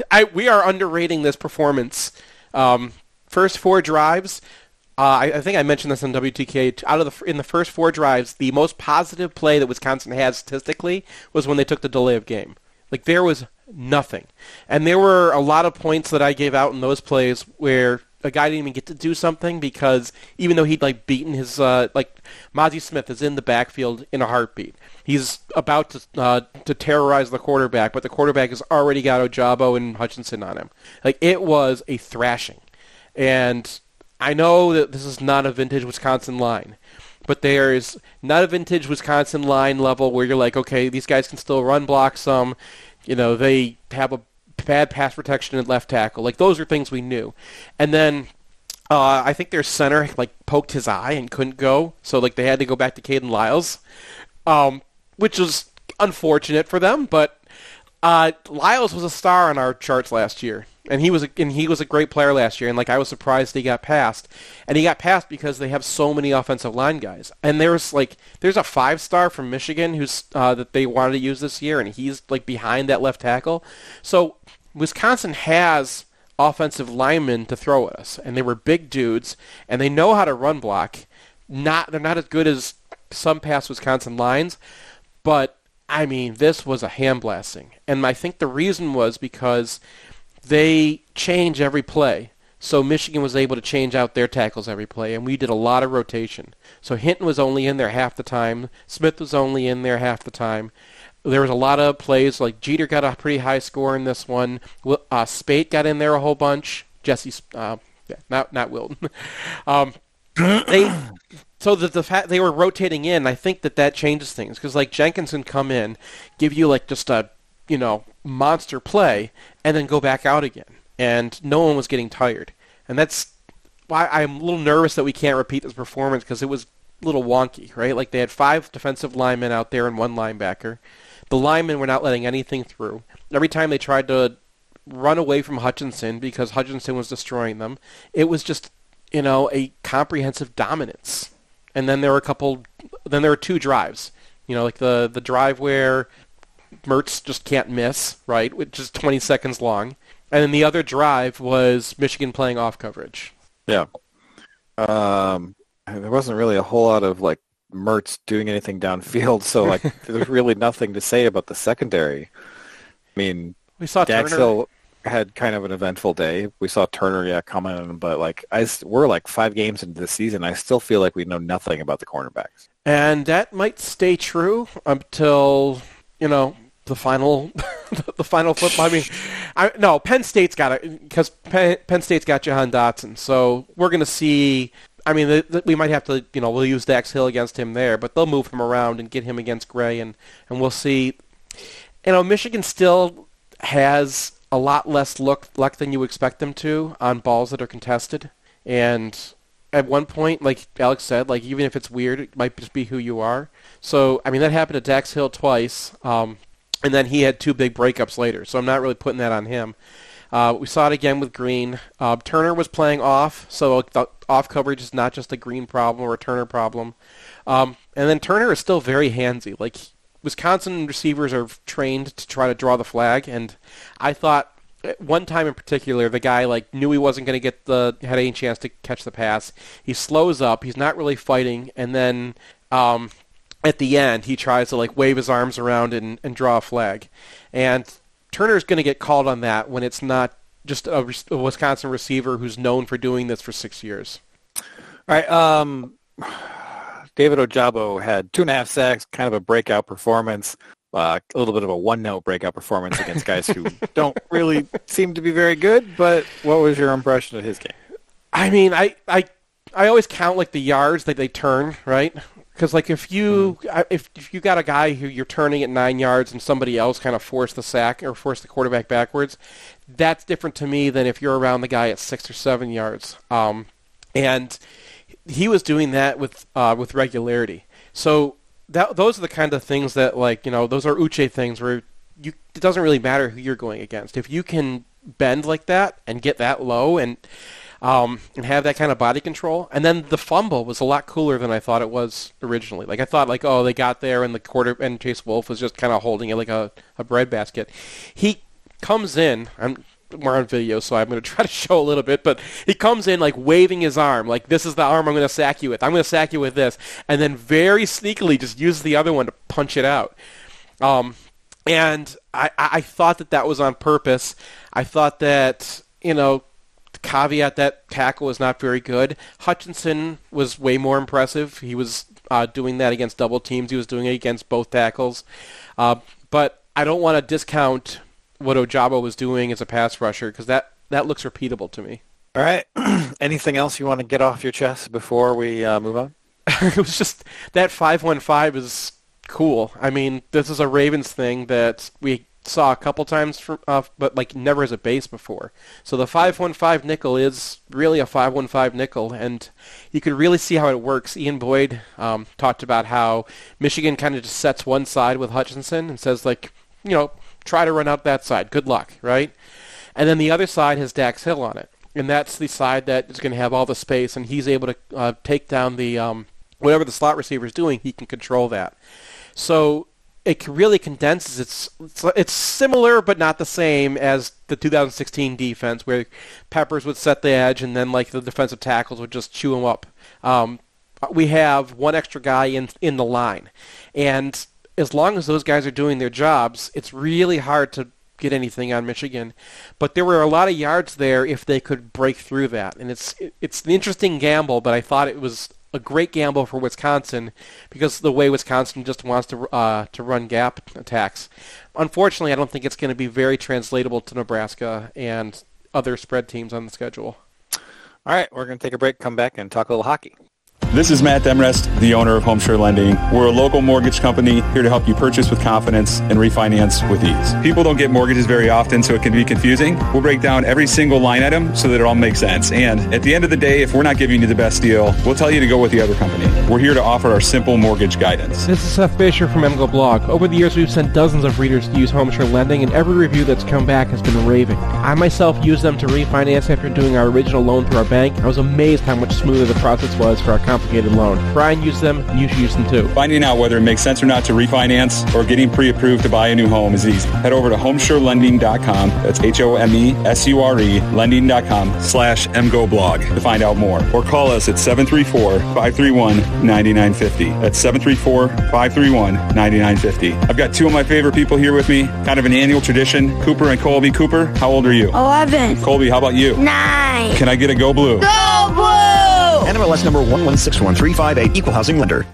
we are underrating this performance. First 4 drives, I think I mentioned this on WTK. In the first 4 drives, the most positive play that Wisconsin had statistically was when they took the delay of game. Like, there was nothing. And there were a lot of points that I gave out in those plays where a guy didn't even get to do something because even though he'd beaten his Mozzie Smith is in the backfield in a heartbeat. He's about to terrorize the quarterback, but the quarterback has already got Ojabo and Hutchinson on him. Like, it was a thrashing. And I know that this is not a vintage Wisconsin line, but there's not a vintage Wisconsin line level where you're like, okay, these guys can still run block some. They have a bad pass protection at left tackle. Like, those are things we knew. And then I think their center poked his eye and couldn't go, so they had to go back to Caden Lyles, which was unfortunate for them. But Lyles was a star on our charts last year, and he was a great player last year. And I was surprised he got passed, and he got passed because they have so many offensive line guys. And there's a 5-star from Michigan who's that they wanted to use this year, and he's behind that left tackle. So Wisconsin has offensive linemen to throw at us, and they were big dudes, and they know how to run block. They're not as good as some past Wisconsin lines, but I mean, this was a handblasting. And I think the reason was because they change every play. So Michigan was able to change out their tackles every play, and we did a lot of rotation. So Hinton was only in there half the time. Smith was only in there half the time. There was a lot of plays, Jeter got a pretty high score in this one. Spate got in there a whole bunch. Not Wilton. So the fact they were rotating in, I think that changes things. Because Jenkins can come in, give you just a monster play, and then go back out again. And no one was getting tired. And that's why I'm a little nervous that we can't repeat this performance, because it was a little wonky, right? They had 5 defensive linemen out there and 1 linebacker. The linemen were not letting anything through. Every time they tried to run away from Hutchinson because Hutchinson was destroying them, it was just, a comprehensive dominance. And then there were 2 drives. The drive where Mertz just can't miss, right, which is 20 seconds long. And then the other drive was Michigan playing off coverage. Yeah. There wasn't really a whole lot of Mertz doing anything downfield, so there's really nothing to say about the secondary. I mean, we saw Dax Hill had kind of an eventful day. We saw Turner, comment on him, but we're 5 games into the season. I still feel like we know nothing about the cornerbacks. And that might stay true until the final football. I mean, Penn State's got it, because Penn State's got Jahan Dotson, so we're going to see. I mean, we might have to, we'll use Dax Hill against him there, but they'll move him around and get him against Gray, and we'll see. Michigan still has a lot less luck than you expect them to on balls that are contested. And at one point, like Alex said, even if it's weird, it might just be who you are. So, I mean, that happened to Dax Hill twice, and then he had 2 big breakups later, so I'm not really putting that on him. We saw it again with Green. Turner was playing off, so the off coverage is not just a Green problem or a Turner problem. And then Turner is still very handsy. Wisconsin receivers are trained to try to draw the flag, and I thought at one time in particular, the guy knew he wasn't going to had any chance to catch the pass. He slows up. He's not really fighting, and then at the end, he tries to wave his arms around and draw a flag. And Turner's going to get called on that when it's not just a Wisconsin receiver who's known for doing this for 6 years. All right. David Ojabo had 2.5 sacks, kind of a breakout performance, a little bit of a one-note breakout performance against guys who don't really seem to be very good. But what was your impression of his game? I mean, I always count the yards that they turn, right? Because if you got a guy who you're turning at 9 yards and somebody else kind of forced the sack or forced the quarterback backwards, that's different to me than if you're around the guy at 6 or 7 yards. And he was doing that with regularity. So those are the kind of things that those are Uche things where it doesn't really matter who you're going against. If you can bend like that and get that low and have that kind of body control. And then the fumble was a lot cooler than I thought it was originally. I thought they got there and Chase Wolf was just kind of holding it like a breadbasket. He comes in, we're on video, so I'm going to try to show a little bit. But he comes in like waving his arm, like this is the arm I'm going to sack you with. I'm going to sack you with this, and then very sneakily just uses the other one to punch it out. And I thought that was on purpose. I thought that, caveat that tackle was not very good. Hutchinson was way more impressive. He was doing that against double teams. He was doing it against both tackles. But I don't want to discount what Ojabo was doing as a pass rusher because that looks repeatable to me. All right. Anything else you want to get off your chest before we move on? It was just that 5-1-5 is cool. I mean, this is a Ravens thing that we saw a couple times, but like never as a base before. So the 5-1-5 nickel is really a 5-1-5 nickel, and you could really see how it works. Ian Boyd talked about how Michigan kind of just sets one side with Hutchinson and says, like, try to run out that side. Good luck, right? And then the other side has Dax Hill on it, and that's the side that is going to have all the space, and he's able to take down the whatever the slot receiver is doing. He can control that. So it really condenses. It's similar but not the same as the 2016 defense where Peppers would set the edge and then like the defensive tackles would just chew him up. We have one extra guy in the line, and as long as those guys are doing their jobs, it's really hard to get anything on Michigan. But there were a lot of yards there if they could break through that, and it's an interesting gamble. But I thought it was a great gamble for Wisconsin because of the way Wisconsin just wants to run gap attacks. Unfortunately, I don't think it's going to be very translatable to Nebraska and other spread teams on the schedule. All right, we're going to take a break, come back, and talk a little hockey. This is Matt Demrest, the owner of HomeSure Lending. We're a local mortgage company here to help you purchase with confidence and refinance with ease. People don't get mortgages very often, so it can be confusing. We'll break down every single line item so that it all makes sense. And at the end of the day, if we're not giving you the best deal, we'll tell you to go with the other company. We're here to offer our simple mortgage guidance. This is Seth Fisher from MGO Blog. Over the years, we've sent dozens of readers to use HomeSure Lending, and every review that's come back has been raving. I myself used them to refinance after doing our original loan through our bank. I was amazed how much smoother the process was for our complicated loan. Brian used them, you should use them too. Finding out whether it makes sense or not to refinance or getting pre-approved to buy a new home is easy. Head over to homesurelending.com, that's HOMESURE, lending.com/MGOblog to find out more. Or call us at 734-531-9950. That's 734-531-9950. I've got two of my favorite people here with me, kind of an annual tradition, Cooper and Colby. Cooper, how old are you? 11. Colby, how about you? 9. Can I get a Go Blue? Go Blue! NMLS number 116135, Equal Housing Lender.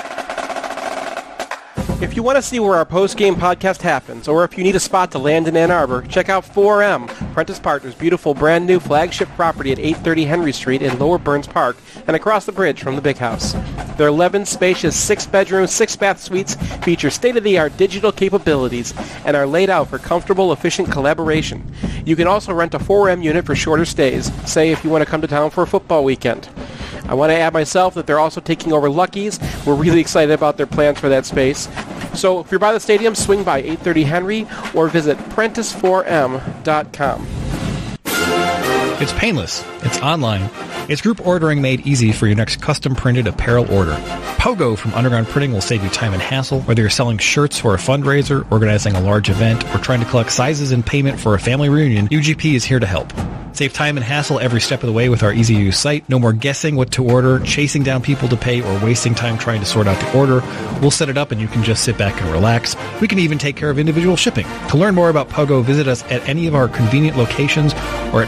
If you want to see where our post-game podcast happens, or if you need a spot to land in Ann Arbor, check out 4M, Prentice Partners' beautiful brand-new flagship property at 830 Henry Street in Lower Burns Park and across the bridge from the Big House. Their 11 spacious 6-bedroom, 6-bath suites feature state-of-the-art digital capabilities and are laid out for comfortable, efficient collaboration. You can also rent a 4M unit for shorter stays, say if you want to come to town for a football weekend. I want to add myself that they're also taking over Lucky's. We're really excited about their plans for that space. So if you're by the stadium, swing by 830 Henry or visit Prentice4M.com. It's painless. It's online. It's group ordering made easy for your next custom printed apparel order. Pogo from Underground Printing will save you time and hassle, whether you're selling shirts for a fundraiser, organizing a large event, or trying to collect sizes and payment for a family reunion. UGP is here to help. Save time and hassle every step of the way with our easy-to-use site. No more guessing what to order, chasing down people to pay, or wasting time trying to sort out the order. We'll set it up and you can just sit back and relax. We can even take care of individual shipping. To learn more about Pogo, visit us at any of our convenient locations or at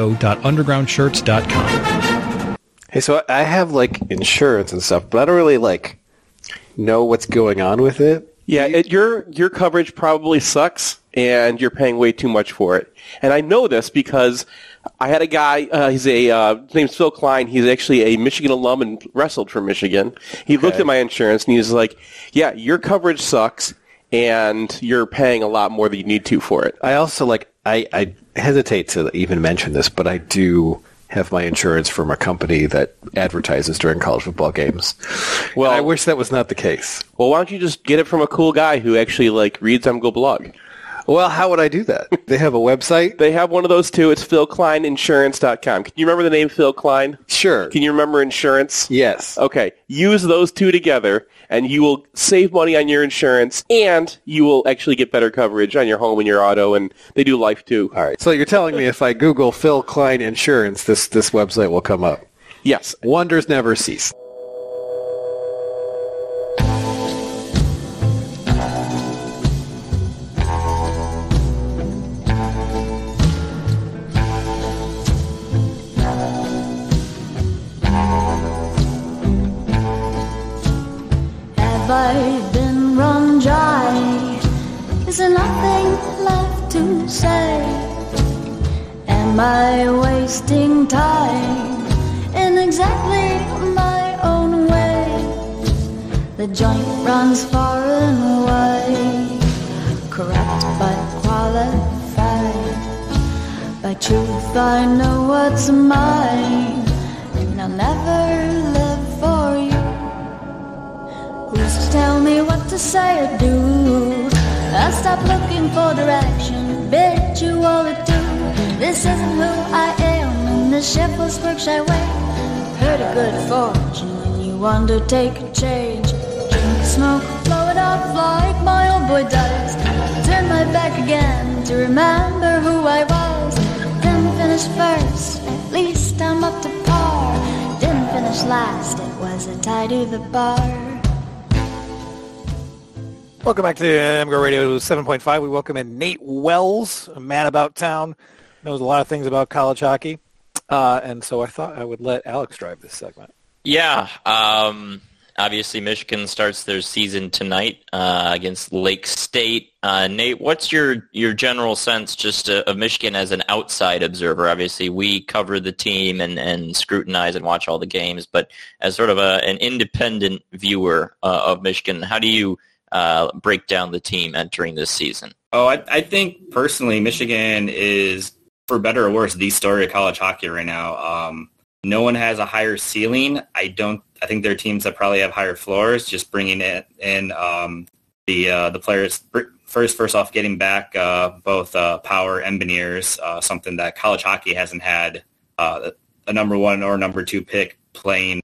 pogo.undergroundshirts.com. Hey, so I have, insurance and stuff, but I don't really, know what's going on with it. Yeah, your coverage probably sucks, and you're paying way too much for it. And I know this because I had a guy, his name's Phil Klein. He's actually a Michigan alum and wrestled for Michigan. He looked at my insurance, and he was like, yeah, your coverage sucks, and you're paying a lot more than you need to for it. I also, I hesitate to even mention this, but I do have my insurance from a company that advertises during college football games. Well, I wish that was not the case. Well, why don't you just get it from a cool guy who actually reads MGO Blog? Well, how would I do that? They have a website? They have one of those too. It's PhilKleinInsurance.com. Can you remember the name Phil Klein? Sure. Can you remember insurance? Yes. Okay. Use those two together, and you will save money on your insurance, and you will actually get better coverage on your home and your auto, and they do life too. All right. So you're telling me if I Google Phil Klein Insurance, this website will come up? Yes. Wonders never cease. Have I been run dry? Is there nothing left to say? Am I wasting time in exactly my own way? The joint runs far and wide, correct but qualified. By truth I know what's mine, and I'll never live for you. Who's to tell me what to say or do? I stopped looking for direction, bid you all adieu. This isn't who I am, and the shiftless Berkshire way. Heard of good fortune when you undertake a change. Drink, smoke, blow it off like my old boy does. Turn my back again to remember who I was. Didn't finish first, at least I'm up to par. Didn't finish last, it was a tie to the bar. Welcome back to MGO Radio 7.5. We welcome in Nate Wells, a man about town, knows a lot of things about college hockey. And so I thought I would let Alex drive this segment. Yeah. Obviously, Michigan starts their season tonight against Lake State. Nate, what's your general sense just of Michigan as an outside observer? Obviously, we cover the team and scrutinize and watch all the games, but as sort of an independent viewer of Michigan, how do you break down the team entering this season? Oh, I think personally Michigan is, for better or worse, the story of college hockey right now. No one has a higher ceiling. I think there are teams that probably have higher floors. Just bringing in the players first off, getting back both Power and Beniers, something that college hockey hasn't had a number one or number two pick playing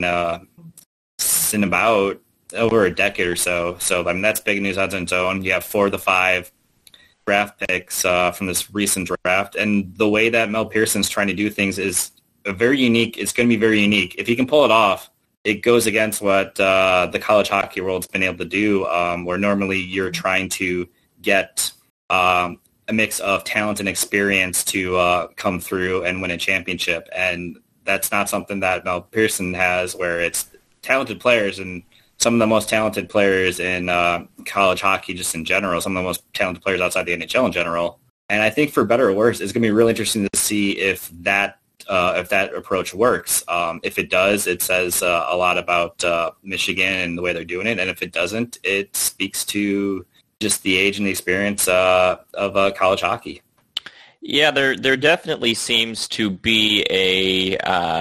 in about over a decade or so. So I mean that's big news on its own. You have 4 of the 5 draft picks from this recent draft, and the way that Mel Pearson's trying to do things is very unique. It's going to be very unique. If he can pull it off, it goes against what the college hockey world's been able to do, where normally you're trying to get a mix of talent and experience to come through and win a championship, and that's not something that Mel Pearson has, where it's talented players and some of the most talented players in college hockey just in general, some of the most talented players outside the NHL in general. And I think for better or worse, it's going to be really interesting to see if that approach works. If it does, it says a lot about Michigan and the way they're doing it. And if it doesn't, it speaks to just the age and the experience of college hockey. Yeah, there definitely seems to be a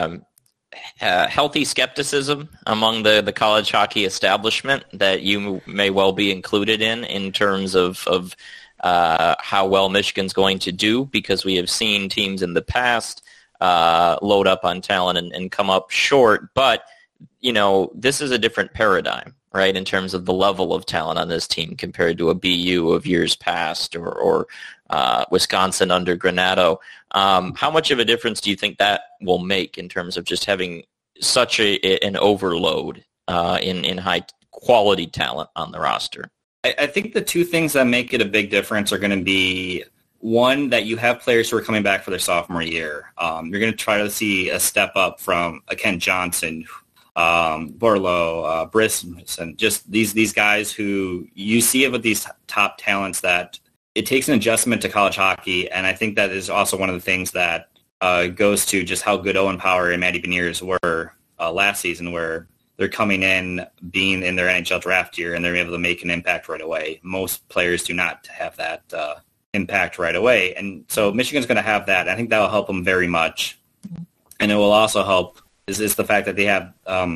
healthy skepticism among the college hockey establishment that you may well be included in terms of how well Michigan's going to do, because we have seen teams in the past load up on talent and come up short. But, you know, this is a different paradigm, right, in terms of the level of talent on this team compared to a BU of years past or Wisconsin under Granato. How much of a difference do you think that will make in terms of just having such an overload in high-quality talent on the roster? I think the two things that make it a big difference are going to be, one, that you have players who are coming back for their sophomore year. You're going to try to see a step up from a Kent Johnson, Borlo, Brisson, just these guys who you see with these top talents that it takes an adjustment to college hockey, and I think that is also one of the things that goes to just how good Owen Power and Matty Beniers were last season, where they're coming in, being in their NHL draft year, and they're able to make an impact right away. Most players do not have that impact right away, and so Michigan's going to have that. I think that will help them very much, and it will also help is the fact that they have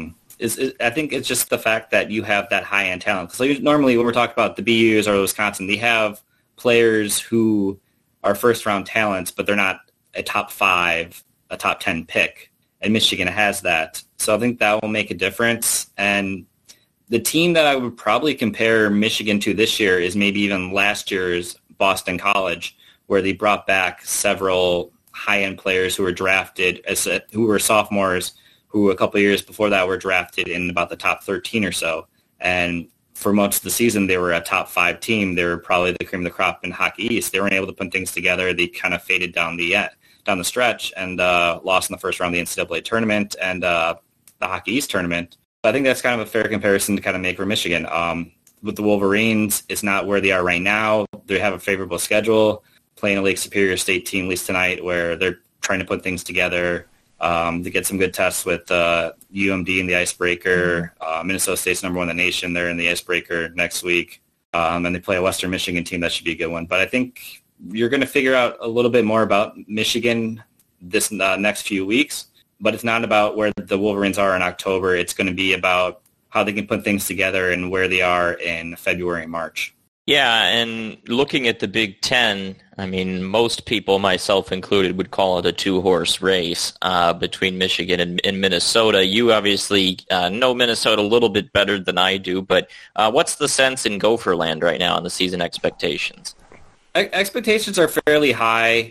I think it's just the fact that you have that high-end talent. So normally when we're talking about the BUs or Wisconsin, they have players who are first-round talents, but they're not a top 5, a top 10 pick. And Michigan has that. So I think that will make a difference. And the team that I would probably compare Michigan to this year is maybe even last year's Boston College, where they brought back several high-end players who were drafted, who were sophomores, who a couple of years before that were drafted in about the top 13 or so. And for most of the season, they were a top 5 team. They were probably the cream of the crop in Hockey East. They weren't able to put things together. They kind of faded down the stretch and lost in the first round of the NCAA tournament and the Hockey East tournament. But I think that's kind of a fair comparison to kind of make for Michigan. With the Wolverines, it's not where they are right now. They have a favorable schedule, playing a Lake Superior State team, at least tonight, where they're trying to put things together. To get some good tests with UMD in the Icebreaker. Minnesota State's number 1 in the nation. They're in the Icebreaker next week. And they play a Western Michigan team. That should be a good one. But I think you're going to figure out a little bit more about Michigan this next few weeks. But it's not about where the Wolverines are in October. It's going to be about how they can put things together and where they are in February and March. Yeah, and looking at the Big Ten, I mean, most people, myself included, would call it a 2-horse race between Michigan and Minnesota. You obviously know Minnesota a little bit better than I do, but what's the sense in Gopherland right now on the season expectations? Expectations are fairly high.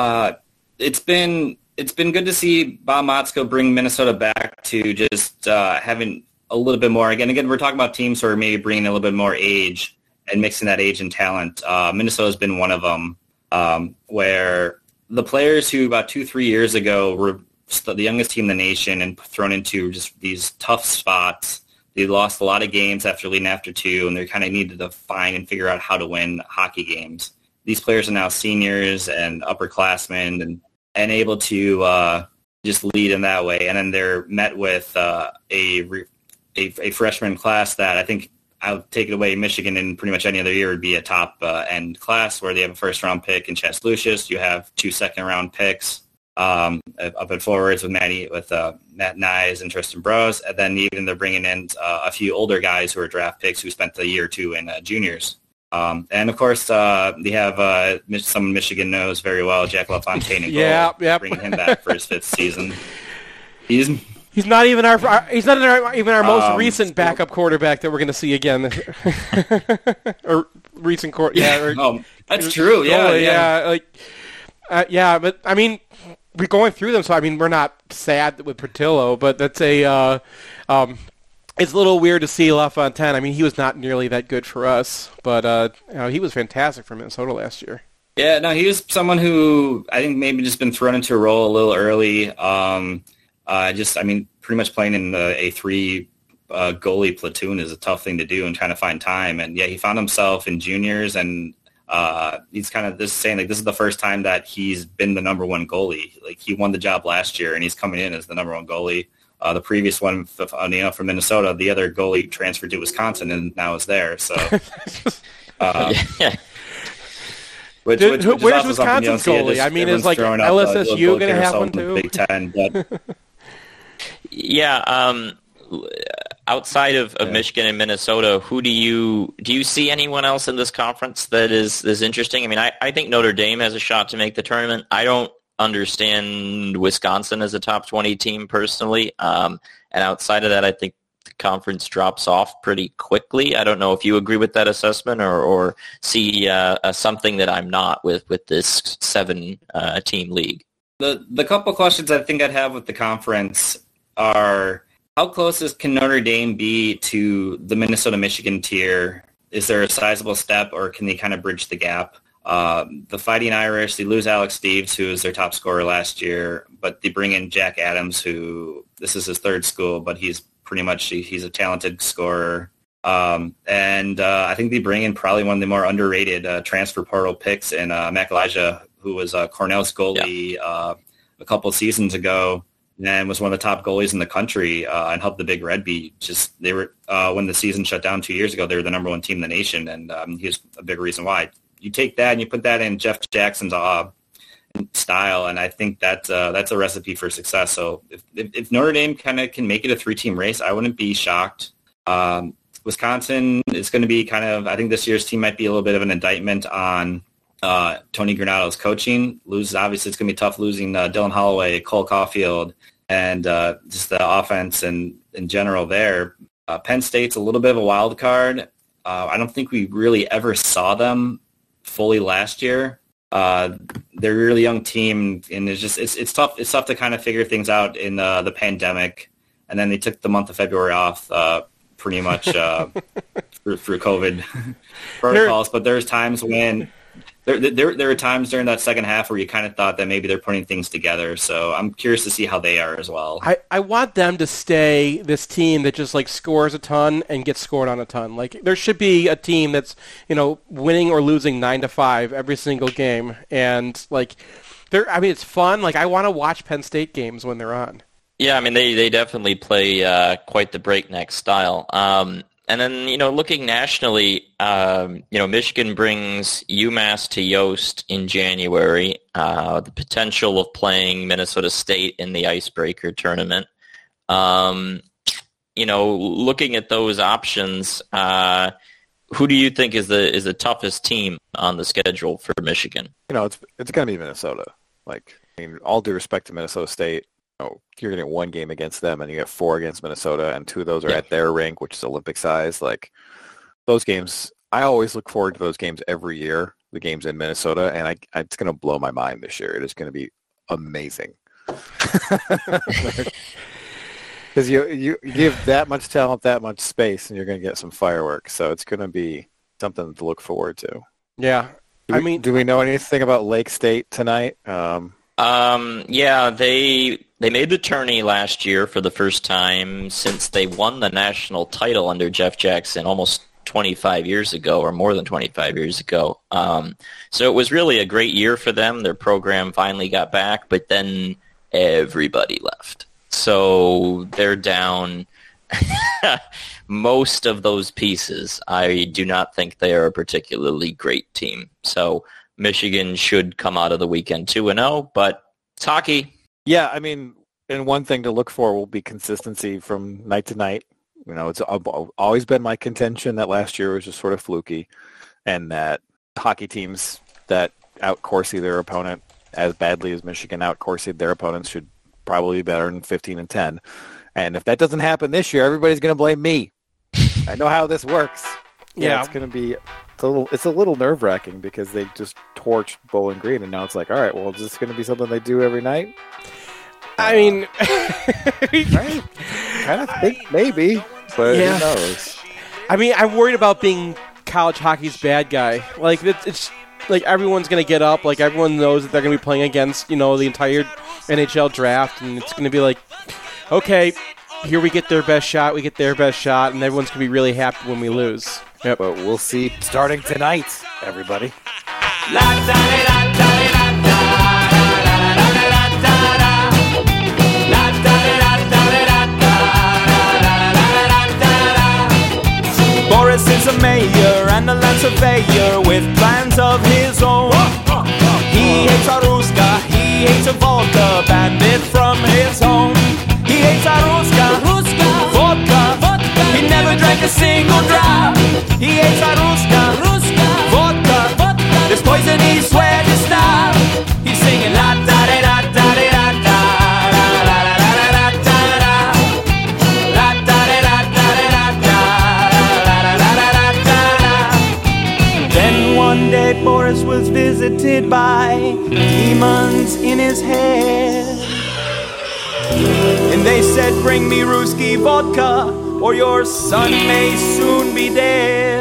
It's been good to see Bob Motzko bring Minnesota back to just having a little bit more. Again, we're talking about teams who are maybe bringing a little bit more age and mixing that age and talent. Minnesota's been one of them, where the players who about 2-3 years ago were the youngest team in the nation and thrown into just these tough spots. They lost a lot of games after leading after 2, and they kind of needed to find and figure out how to win hockey games. These players are now seniors and upperclassmen and able to just lead in that way. And then they're met with a freshman class that I think, I'll take it away, Michigan in pretty much any other year would be a top-end class where they have a first-round pick in Chas Lucius. You have 2 second-round picks up at forwards with Matt Nyes and Tristan Brose. And then even they're bringing in a few older guys who are draft picks who spent a year or 2 in juniors. And, of course, they have someone Michigan knows very well, Jack LaFontaine in goal, bringing him back for his 5th season. He's not even our most recent backup quarterback that we're going to see again, or recent that's true. But I mean, we're going through them, so I mean, we're not sad with Portillo, but that's it's a little weird to see LaFontaine. I mean, he was not nearly that good for us, but he was fantastic for Minnesota last year. Yeah, no, he was someone who I think maybe just been thrown into a role a little early. Pretty much playing in a 3 goalie platoon is a tough thing to do and trying to find time. And yeah, he found himself in juniors, and he's kind of this is the first time that he's been the number 1 goalie. Like, he won the job last year, and he's coming in as the number 1 goalie. The previous one, from Minnesota, the other goalie transferred to Wisconsin and now is there. So, Which where's Wisconsin's goalie? I mean, is like LSSU going to have one too? Big Ten, but yeah. Outside of Michigan and Minnesota, who do you see anyone else in this conference that is interesting? I mean, I think Notre Dame has a shot to make the tournament. I don't understand Wisconsin as a top 20 team personally, and outside of that, I think the conference drops off pretty quickly. I don't know if you agree with that assessment or see something that I'm not with this 7-team league. The couple questions I think I'd have with the conference are, how close can Notre Dame be to the Minnesota-Michigan tier? Is there a sizable step, or can they kind of bridge the gap? The Fighting Irish, they lose Alex Steves, who was their top scorer last year, but they bring in Jack Adams, who this is his 3rd school, but he's a talented scorer. And I think they bring in probably one of the more underrated transfer portal picks in Mac Elijah, who was Cornell's goalie a couple of seasons ago, and was one of the top goalies in the country and helped the Big Red beat. They were when the season shut down 2 years ago, they were the number 1 team in the nation, and he's a big reason why. You take that and you put that in Jeff Jackson's style, and I think that's a recipe for success. So if Notre Dame kind of can make it a 3-team race, I wouldn't be shocked. Wisconsin is going to be kind of, I think this year's team might be a little bit of an indictment on Tony Granato's coaching. Obviously, it's going to be tough losing Dylan Holloway, Cole Caulfield, and just the offense and in general there. Penn State's a little bit of a wild card. I don't think we really ever saw them fully last year. They're a really young team, and it's tough. It's tough to kind of figure things out in the pandemic. And then they took the month of February off, pretty much through COVID protocols. But there's times when there are times during that second half where you kind of thought that maybe they're putting things together. So I'm curious to see how they are as well. I want them to stay this team that just like scores a ton and gets scored on a ton. Like there should be a team that's winning or losing 9-5 every single game, and like it's fun. Like I want to watch Penn State games when they're on. Yeah, I mean, they definitely play quite the breakneck style. And then, looking nationally, Michigan brings UMass to Yost in January, the potential of playing Minnesota State in the Icebreaker tournament. Looking at those options, who do you think is the toughest team on the schedule for Michigan? It's going to be Minnesota. All due respect to Minnesota State, you're going to get one game against them, and you get 4 against Minnesota, and 2 of those are at their rink, which is Olympic size. Those games, I always look forward to those games every year, the games in Minnesota, and it's going to blow my mind this year. It is going to be amazing. Because you give that much talent, that much space, and you're going to get some fireworks. So it's going to be something to look forward to. Yeah. Do we know anything about Lake State tonight? They made the tourney last year for the first time since they won the national title under Jeff Jackson almost 25 years ago, or more than 25 years ago. So it was really a great year for them. Their program finally got back, but then everybody left. So they're down most of those pieces. I do not think they are a particularly great team. So Michigan should come out of the weekend 2-0, but it's hockey. Yeah, and one thing to look for will be consistency from night to night. It's always been my contention that last year was just sort of fluky, and that hockey teams that out-Corsi their opponent as badly as Michigan out-Corsied their opponents should probably be better than 15-10. And if that doesn't happen this year, everybody's going to blame me. I know how this works. Yeah, it's going to be it's a little nerve-wracking because they just torched Bowling Green, and now it's like, all right, well, is this going to be something they do every night? I kind of think maybe, but who knows? I'm worried about being college hockey's bad guy. It's like everyone's going to get up. Like everyone knows that they're going to be playing against, the entire NHL draft, and it's going to be like, okay, here we get their best shot, and everyone's going to be really happy when we lose. Yep. But we'll see starting tonight, everybody. Boris is a mayor and a land surveyor with plans of his own. He hates a Ruska, he hates a vodka, bandit from his home. He hates a Ruska, vodka. He never drank a single drop. He hates a Ruska, vodka. There's poison he swears to stop. He's singing la da da da da da da la la la la la da da la da da da da da la la la la da da. Then one day Boris was visited by demons in his head, and they said, "Bring me Ruski vodka, or your son may soon be dead."